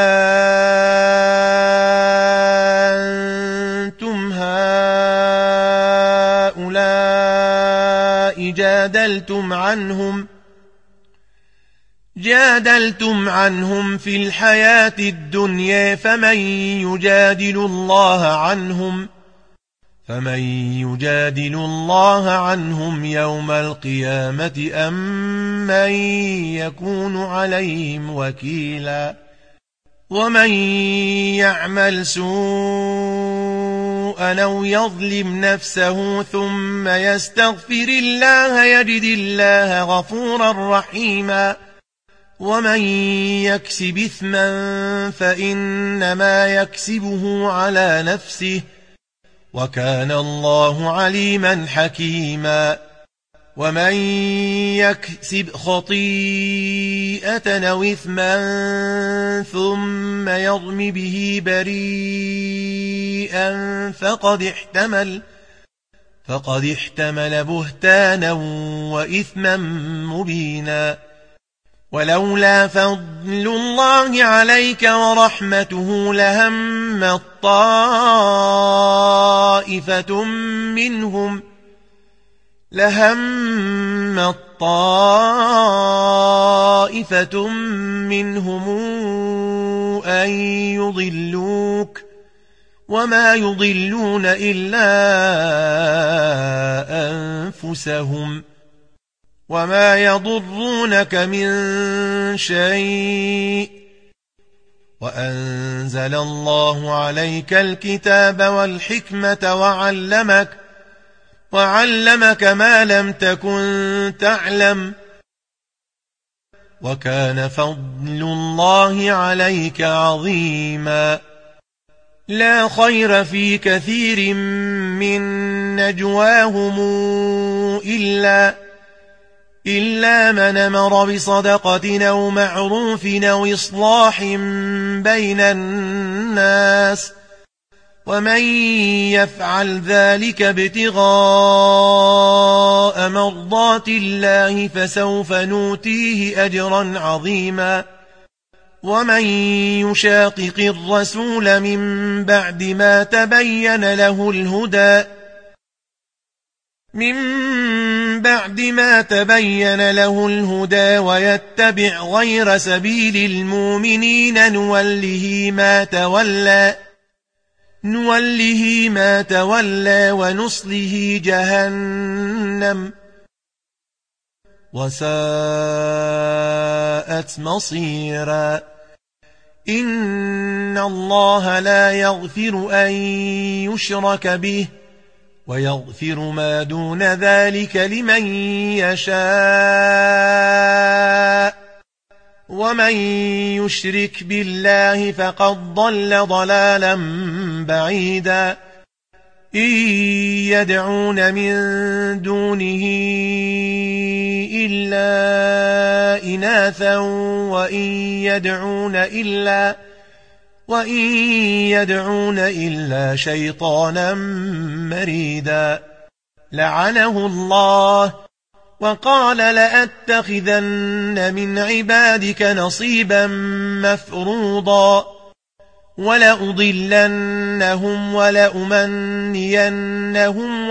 أنتم هؤلاء جادلتم عنهم جادلتم عنهم في الحياة الدنيا فمن يجادل الله عنهم فمن يجادل الله عنهم يوم القيامة أم من يكون عليهم وكيلا ومن يعمل سوءا أو يظلم نفسه ثم يستغفر الله يجد الله غفورا رحيما ومن يكسب إثما فإنما يكسبه على نفسه وكان الله عليما حكيما ومن يكسب خطيئة أو إثما ثم يرم به بريئا فقد احتمل فقد احتمل بهتانا وإثما مبينا ولولا فضل الله عليك ورحمته لهم طائفة منهم لهم طائفة منهم أن يضلوك وما يضلون إلا أنفسهم وما يضرونك من شيء وأنزل الله عليك الكتاب والحكمة وعلمك وعلمك ما لم تكن تعلم وكان فضل الله عليك عظيما لا خير في كثير من نجواهم إلا إلا من أمر بصدقة أو معروف أو إصلاح بين الناس ومن يفعل ذلك ابتغاء مرضات الله فسوف نؤتيه أجرا عظيما ومن يشاقق الرسول من بعد ما تبين له الهدى من بعد ما تبين له الهدى ويتبع غير سبيل المؤمنين نوله ما تولى نوله ما تولى ونصله جهنم وساءت مصيرا إن الله لا يغفر أن يشرك به ويغفر ما دون ذلك لمن يشاء ومن يشرك بالله فقد ضل ضلالا بعيدا إن يدعون من دونه إلا إناثا وإن يدعون إلا وإن يدعون إلا شيطانا مريدا لعنه الله وقال لأتخذن من عبادك نصيبا مفروضا ولأضلنهم ولأمنينهم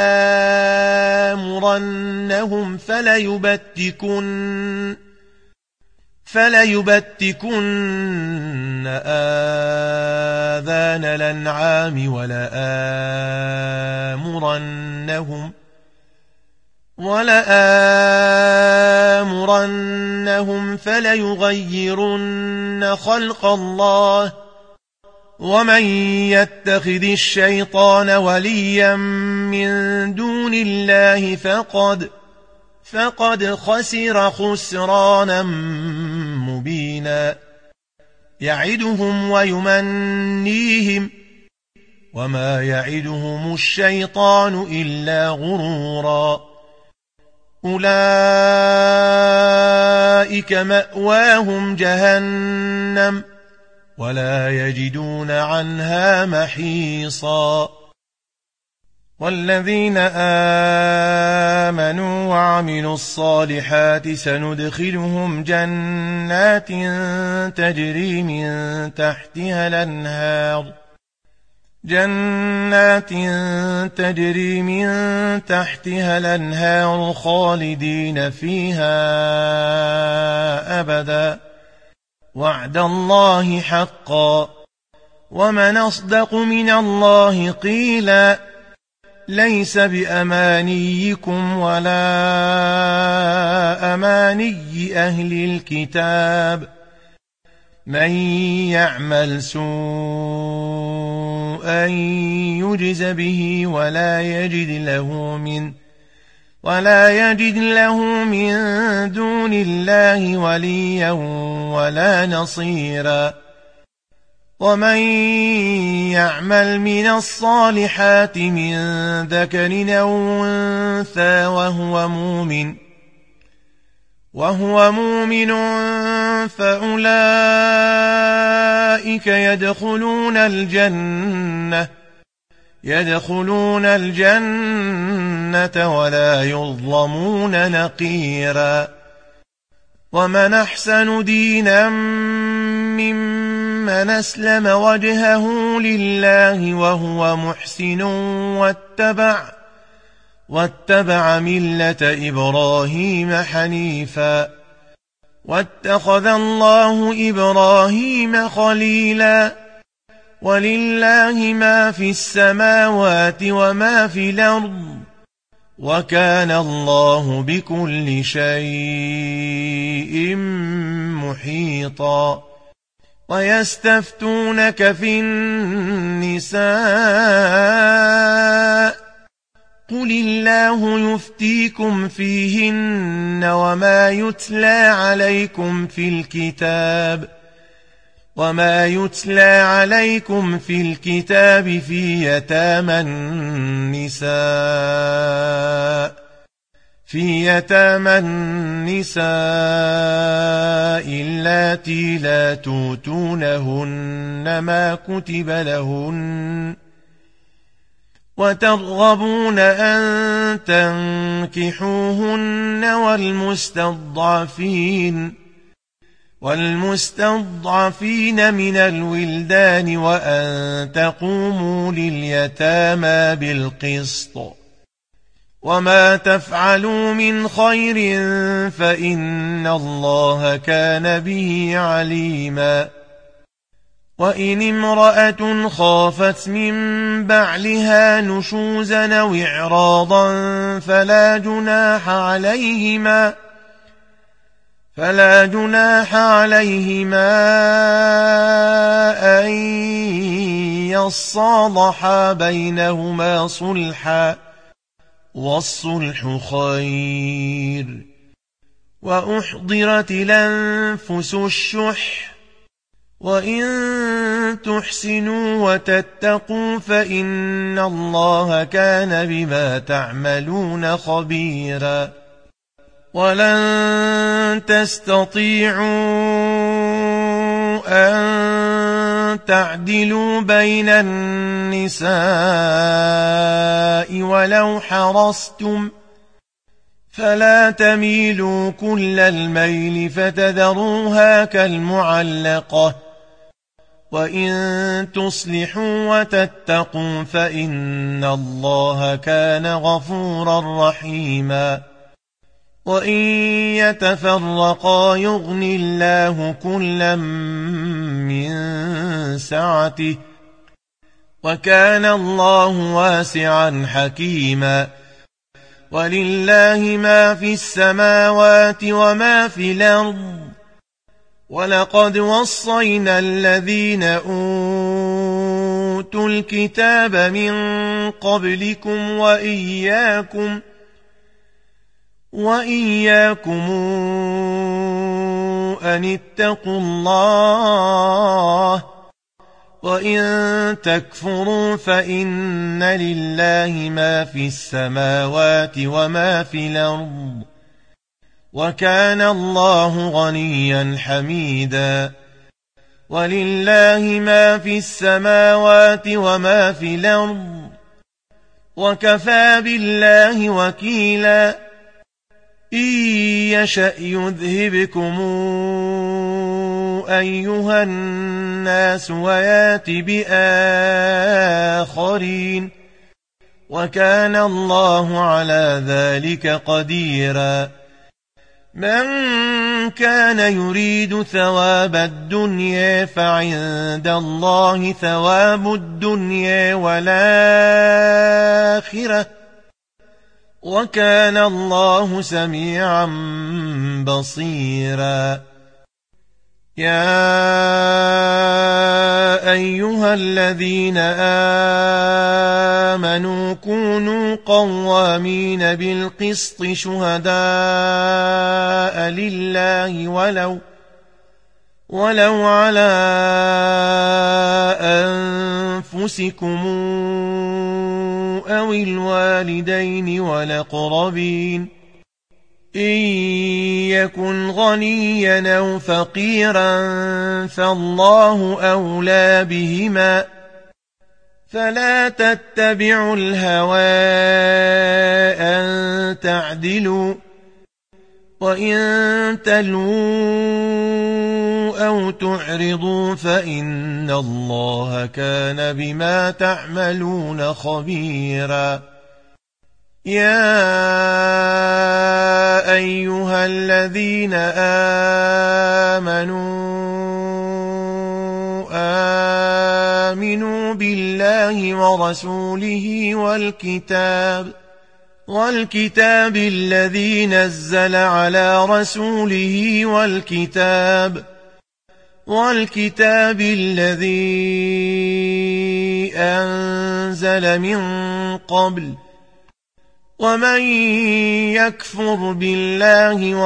ولآمرنهم فليبتكن فليبتكن آذان الأنعام ولآمرنهم ولآمرنهم فليغيرن خلق الله ومن يتخذ الشيطان وليا من دون الله فقد فقد خسر خسرانا مبينا يعدهم ويمنيهم وما يعدهم الشيطان إلا غرورا أولئك مأواهم جهنم ولا يجدون عنها محيصا والذين آمنوا وعملوا الصالحات سندخلهم جنات تجري من تحتها الأنهار جنات تجري من تحتها الأنهار خالدين فيها أبدا وعد الله حقا ومن أصدق من الله قيلا ليس بأمانيكم ولا أماني أهل الكتاب من يعمل سوءا يجز به ولا يجد له من ولا يجد له من دون الله وليا ولا نصيرا ومن يعمل من الصالحات من ذكر أو أنثى وهو مؤمن وهو مؤمن فأولئك يدخلون الجنة يدخلون الجنة ولا يظلمون نقيرا ومن أحسن دينا ممن أسلم وجهه لله وهو محسن واتبع واتبع ملة إبراهيم حنيفا واتخذ الله إبراهيم خليلا ولله ما في السماوات وما في الأرض وكان الله بكل شيء محيطا ويستفتونك في النساء قل الله يفتيكم فيهن وما يتلى عليكم في الكتاب وما يتلى عليكم في الكتاب في يتامى النساء في يتامى النساء اللاتي لا توتونهن ما كتب لهن وترغبون أن تنكحوهن والمستضعفين والمستضعفين من الولدان وأن تقوموا لليتامى بالقسط وما تفعلوا من خير فإن الله كان به عليما وإن امرأة خافت من بعلها نشوزا أو إعراضا فلا جناح عليهما فلا جناح عليهما أن يصالحا بينهما صلحا والصلح خير وأحضرت الأنفس الشح وإن تحسنوا وتتقوا فإن الله كان بما تعملون خبيرا ولن تستطيعوا أن تعدلوا بين النساء ولو حرصتم فلا تميلوا كل الميل فتذروها كالمعلقة وإن تصلحوا وتتقوا فإن الله كان غفورا رحيما وإن يتفرقا يغن الله كلا من سعته وكان الله واسعا حكيما ولله ما في السماوات وما في الأرض ولقد وصينا الذين أوتوا الكتاب من قبلكم وإياكم وإياكم أن اتقوا الله وإن تكفروا فإن لله ما في السماوات وما في الأرض وكان الله غنيا حميدا ولله ما في السماوات وما في الأرض وكفى بالله وكيلا إن يشأ يذهبكم أيها الناس ويات بآخرين وكان الله على ذلك قديرا من كان يريد ثواب الدنيا فعند الله ثواب الدنيا والآخرة وكان الله سميعا بصيرا يا أيها الذين آمنوا كونوا قوامين بالقسط شهداء لله ولو ولو على أنفسكم أو الوالدين والأقربين إن يكن غنيا أو فقيرا فالله أولى بهما فلا تتبعوا الهوى أن تعدلوا وإن تلووا أو تعرضوا فإن الله كان بما تعملون خبيرا يا أيها الذين آمنوا آمنوا بالله ورسوله والكتاب والكتاب الذي نزل على رسوله والكتاب والكتاب الذي أنزل من قبل ومن يكفر بالله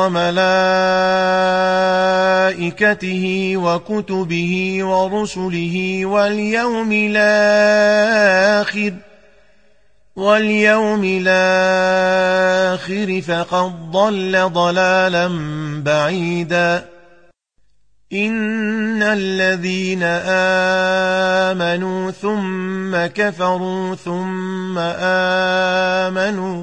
وملائكته وكتبه ورسله واليوم الآخر واليوم الآخر فقد ضل ضلالا بعيدا إن الذين آمنوا ثم كفروا ثم آمنوا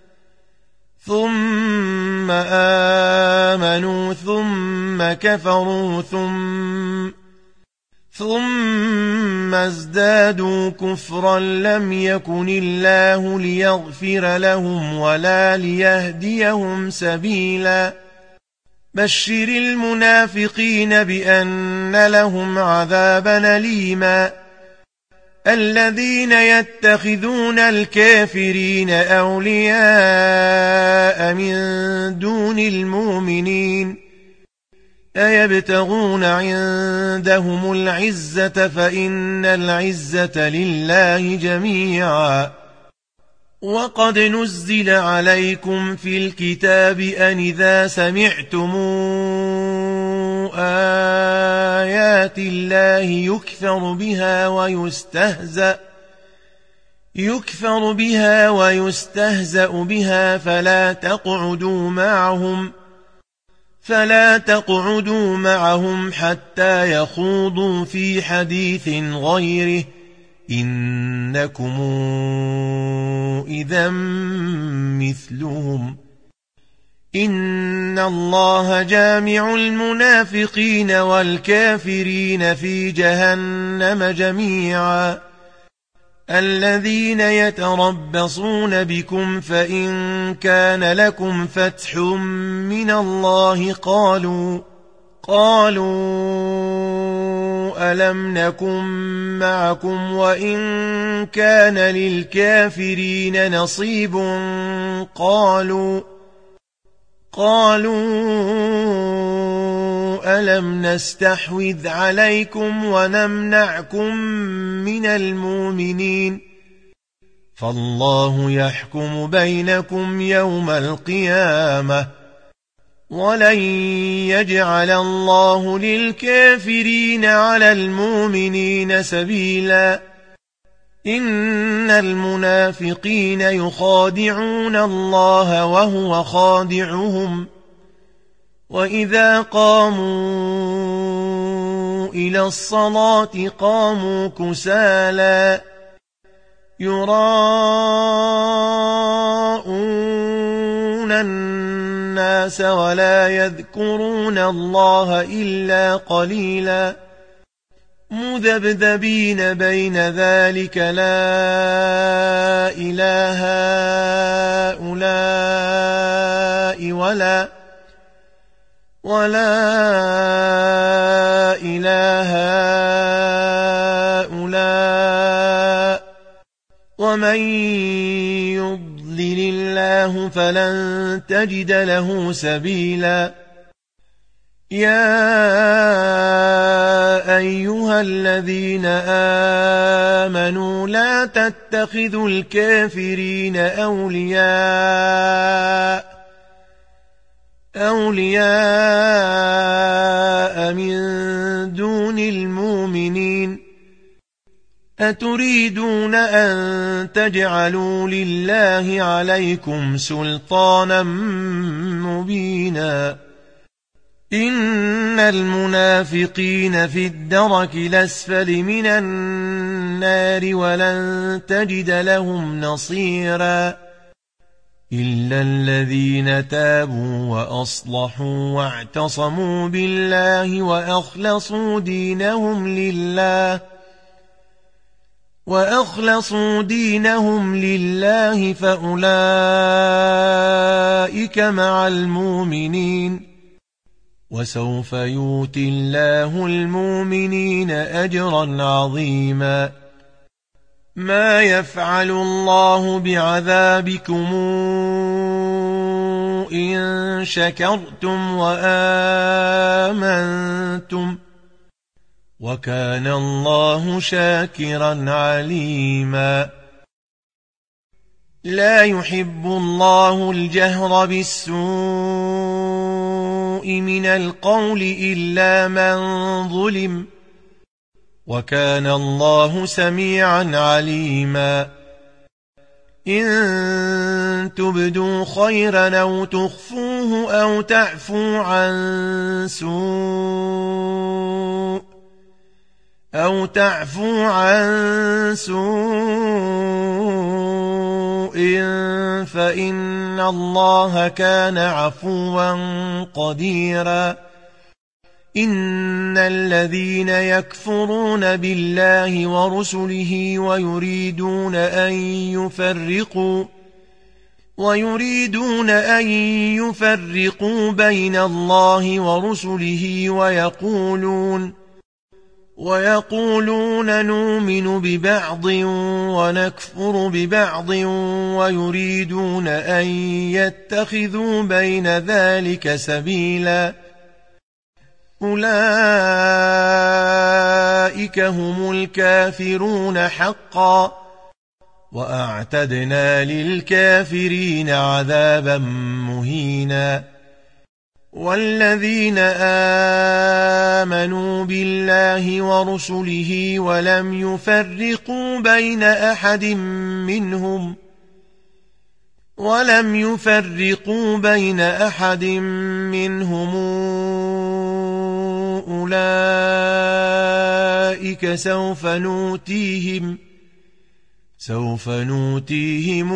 ثم آمنوا ثم كفروا ثم ثم ازدادوا كفرا لم يكن الله ليغفر لهم ولا ليهديهم سبيلا بشر المنافقين بأن لهم عذابا أليما الذين يتخذون الكافرين أولياء من دون المؤمنين أيبتغون عندهم العزة فإن العزة لله جميعا وقد نزل عليكم في الكتاب أن إذا سمعتم آيات الله يكفر بها ويستهزأ يكفر بها ويستهزأ بها فلا تقعدوا معهم فلا تقعدوا معهم حتى يخوضوا في حديث غيره إنكم إذا مثلهم إن الله جامع المنافقين والكافرين في جهنم جميعا الذين يتربصون بكم فإن كان لكم فتح من الله قالوا قالوا ألم نكن معكم وإن كان للكافرين نصيب قالوا قالوا ألم نستحوذ عليكم ونمنعكم من المؤمنين فالله يحكم بينكم يوم القيامة ولن يجعل الله للكافرين على المؤمنين سبيلا إن المنافقين يخادعون الله وهو خادعهم وإذا قاموا إلى الصلاة قاموا كسالى يراءون الناس ولا يذكرون الله إلا قليلا مذبذبين بين ذلك لا إله هؤلاء ولا ولا إله هؤلاء ومن يضلل الله فلن تجد له سبيلا يا أيها الذين آمنوا لا تتخذوا الكافرين أولياء أولياء من دون المؤمنين أتريدون أن تجعلوا لله عليكم سلطانا مبينا إن المنافقين في الدرك الأسفل من النار ولن تجد لهم نصيرا إلا الذين تابوا وأصلحوا واعتصموا بالله وأخلصوا دينهم لله وأخلصوا دينهم لله فأولئك مع المؤمنين وسوف يؤتي الله المؤمنين أجرا عظيما ما يفعل الله بعذابكم إن شكرتم وآمنتم وكان الله شاكرا عليما لا يحب الله الجهر بالسوء من القول إلا من ظلم وكان الله سميعا عليما إن تبدوا خيرا أو تخفوه أو تعفوا عن سوء أو تعفوا عن سوء فإن الله كان عفوا قديرا إن الذين يكفرون بالله ورسله ويريدون أن يفرقوا ويريدون أن يفرقوا بين الله ورسله ويقولون ويقولون نؤمن ببعض ونكفر ببعض ويريدون أن يتخذوا بين ذلك سبيلا أولئك هم الكافرون حقا وأعتدنا للكافرين عذابا مهينا والذين آمنوا بالله ورسله ولم يفرقوا بين أحد منهم ولم يفرقوا بين أحد منهم أولئك سوف نؤتيهم سوف نؤتيهم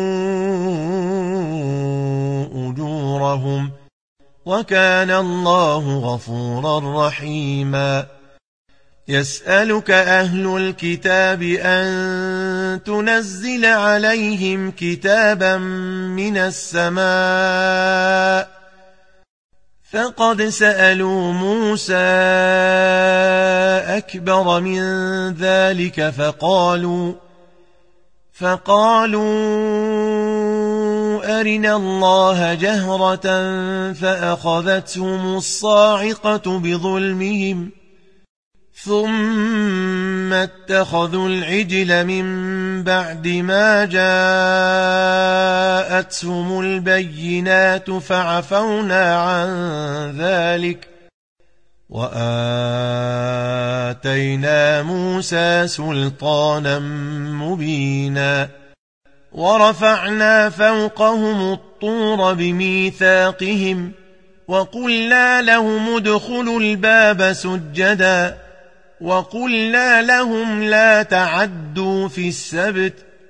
أجورهم وكان الله غفورا رحيما يسألك أهل الكتاب أن تنزل عليهم كتابا من السماء فقد سألوا موسى أكبر من ذلك فقالوا فقالوا أرنا الله جهرة فأخذتهم الصاعقة بظلمهم ثم اتخذوا العجل من بعد ما جاءتهم البينات فعفونا عن ذلك وآتينا موسى سلطانا مبينا ورفعنا فوقهم الطور بميثاقهم وقلنا لهم ادخلوا الباب سجدا وقلنا لهم لا تعدوا في السبت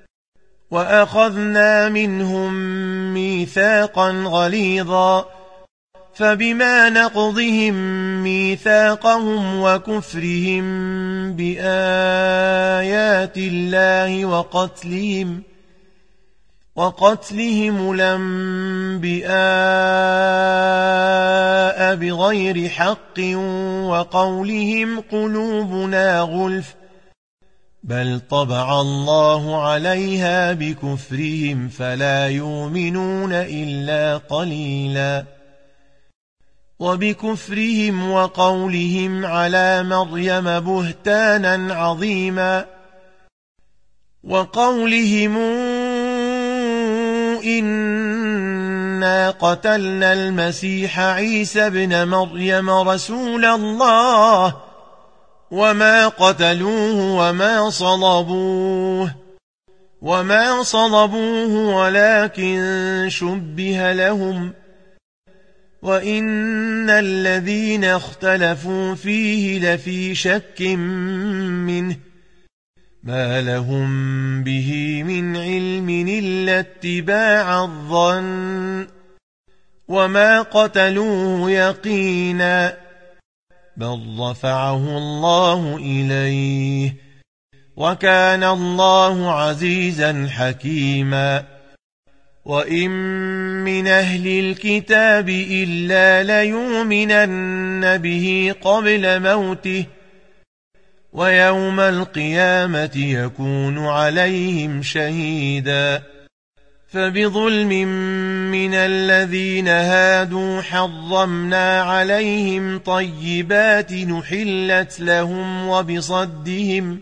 وأخذنا منهم ميثاقا غليظا فبما نقضهم ميثاقهم وكفرهم بآيات الله وقتلهم وقتلهم الأنبياء بغير حق وقولهم قلوبنا غلف بل طبع الله عليها بكفرهم فلا يؤمنون إلا قليلا وبكفرهم وقولهم على مريم بهتانا عظيما وقولهم إنا قتلنا المسيح عيسى ابن مريم رسول الله وما قتلوه وما صلبوه وما صلبوه ولكن شبه لهم وإن الذين اختلفوا فيه لفي شك منه ما لهم به من علم إلا اتباع الظن وما قتلوه يقينا بل رفعه الله إليه وكان الله عزيزا حكيما وإن من أهل الكتاب إلا ليؤمنن به قبل موته ويوم القيامة يكون عليهم شهيدا فبظلم من الذين هادوا حرمنا عليهم طيبات نحلت لهم وبصدهم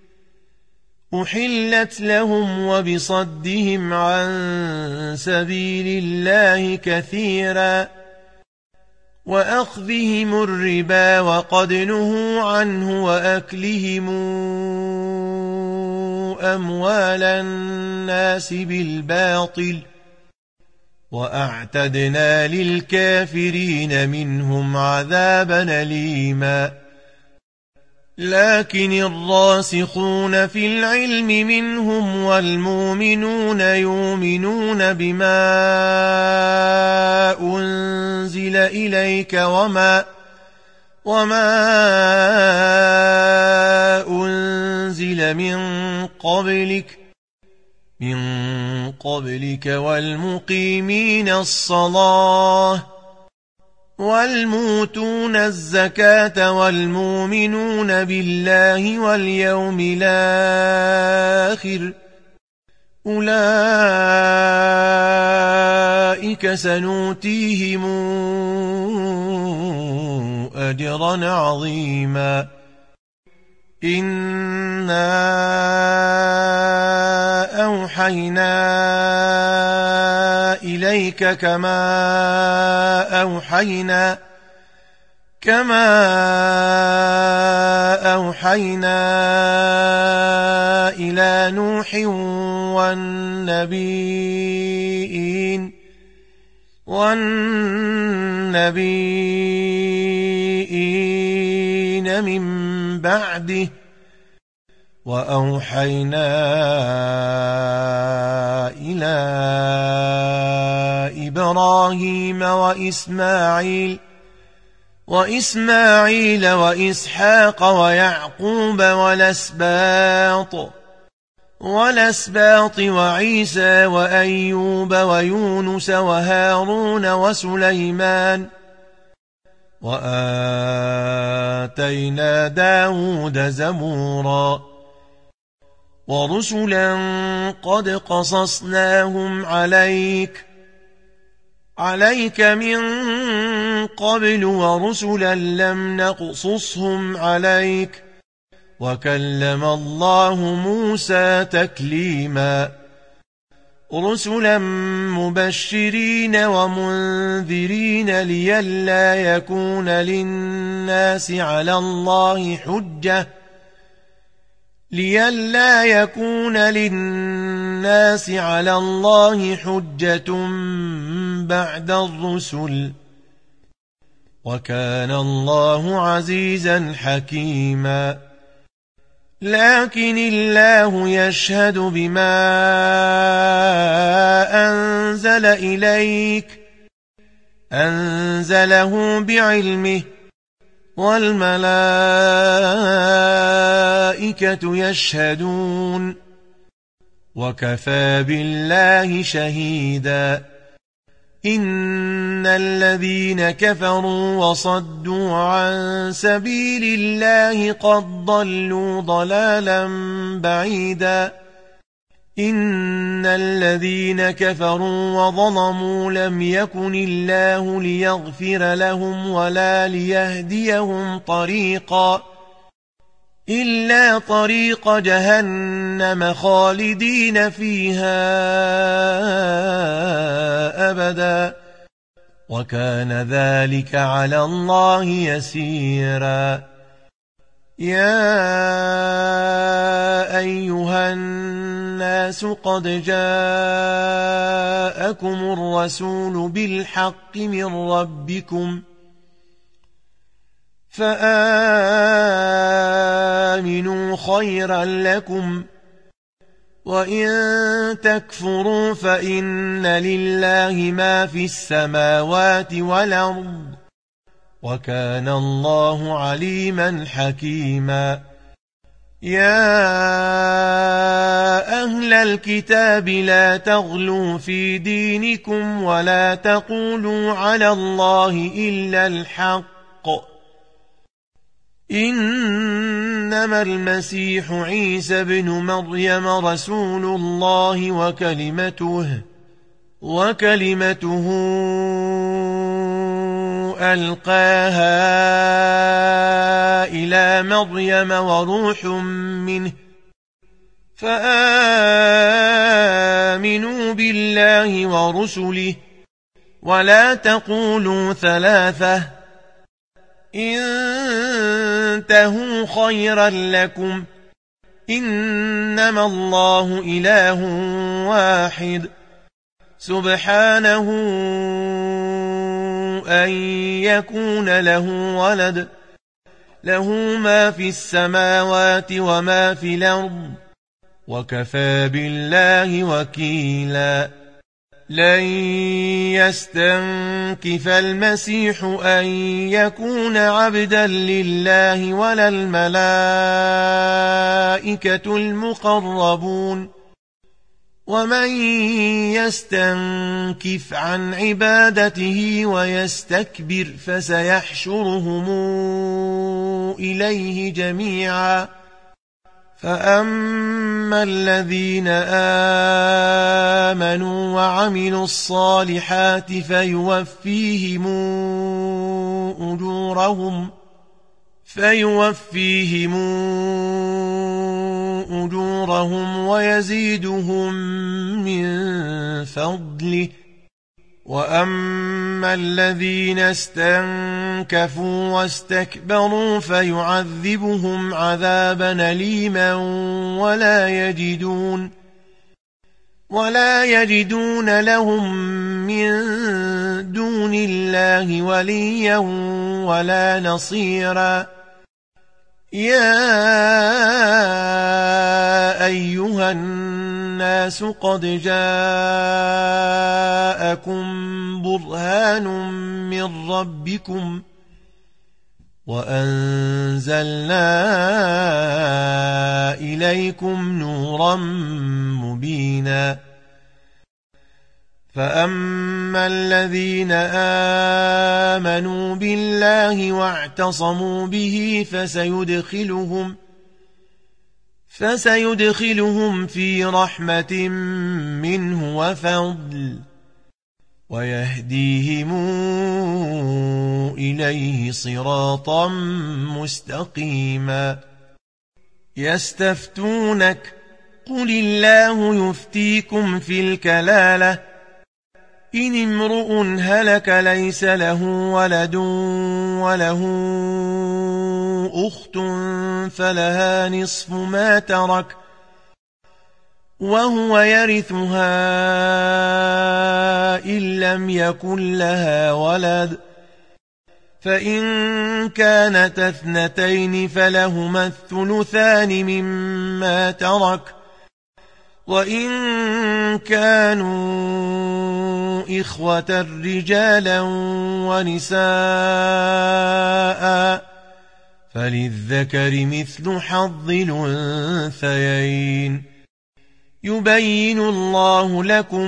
أحلت لهم وبصدهم عن سبيل الله كثيرا وأخذهم الربا وقد نهوا عنه وأكلهم أموال الناس بالباطل وأعتدنا للكافرين منهم عذابا أليما لكن الراسخون في العلم منهم والمؤمنون يؤمنون بما أنزل إليك وما وما أنزل من قبلك من قبلك والمقيمين الصلاة والموتون الزكاة والمؤمنون بالله واليوم الآخر أولئك سنؤتيهم أجرا عظيما إنا أوحينا إليك كما أوحينا كما أوحينا إلى نوح والنبيين والنبيين من بعده وأوحينا إلى إبراهيم وإسماعيل وإسماعيل وإسحاق ويعقوب والأسباط والأسباط وعيسى وأيوب ويونس وهارون وسليمان وآتينا داود زبورا ورسلا قد قصصناهم عليك عليك من قبل ورسلا لم نقصصهم عليك وكلم الله موسى تكليما رسلا مبشرين ومنذرين لئلا يكون للناس على الله حجة لئلا يكون للناس على الله حجة بعد الرسل وكان الله عزيزا حكيما لكن الله يشهد بما أنزل إليك أنزله بعلمه والملائكة يشهدون وكفى بالله شهيدا إن الذين كفروا وصدوا عن سبيل الله قد ضلوا ضلالا بعيدا إن الذين كفروا وظلموا لم يكن الله ليغفر لهم ولا ليهديهم طريقا إلا طريق جهنم خالدين فيها أبدا وكان ذلك على الله يسيرا يا أيها الناس قد جاءكم الرسول بالحق من ربكم فآمنوا خيرا لكم وإن تكفروا فإن لله ما في السماوات والأرض وكان الله عليما حكيما يا أهل الكتاب لا تغلوا في دينكم ولا تقولوا على الله إلا الحق إنما المسيح عيسى بن مريم رسول الله وكلمته وكلمته ألقاها إلى مريم وروح منه فآمنوا بالله ورسله ولا تقولوا ثلاثة انتهوا خيرا لكم إنما الله إله واحد سبحانه أن يكون له ولد له ما في السماوات وما في الأرض وكفى بالله وكيلا لن يستنكف المسيح أن يكون عبدا لله ولا الملائكة المقربون ومن يستنكف عن عبادته ويستكبر فسيحشرهم إليه جميعا فأما الذين آمنوا وعملوا الصالحات فيوفيهم أجورهم فيوفيهم أجورهم أجورهم ويزيدهم من فضله وأما الذين استنكفوا واستكبروا فيعذبهم عذابا أليما ولا يجدون ولا يجدون لهم من دون الله وليا ولا نصيرا يا أيها الناس قد جاءكم برهان من ربكم وأنزلنا إليكم نورا مبينا فأما الذين آمنوا بالله واعتصموا به فسيدخلهم فسيدخلهم في رحمة منه وفضل ويهديهم إليه صراطا مستقيما يستفتونك قل الله يفتيكم في الكلالة إن امرؤ هلك ليس له ولد وله أخت فلها نصف ما ترك وهو يرثها إن لم يكن لها ولد فإن كانت اثنتين فلهما الثلثان مما ترك وإن كانوا إخوة رجالا ونساء فللذكر مثل حظ الأنثيين يبين الله لكم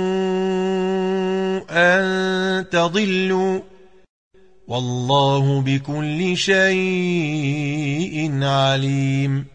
أن تضلوا والله بكل شيء عليم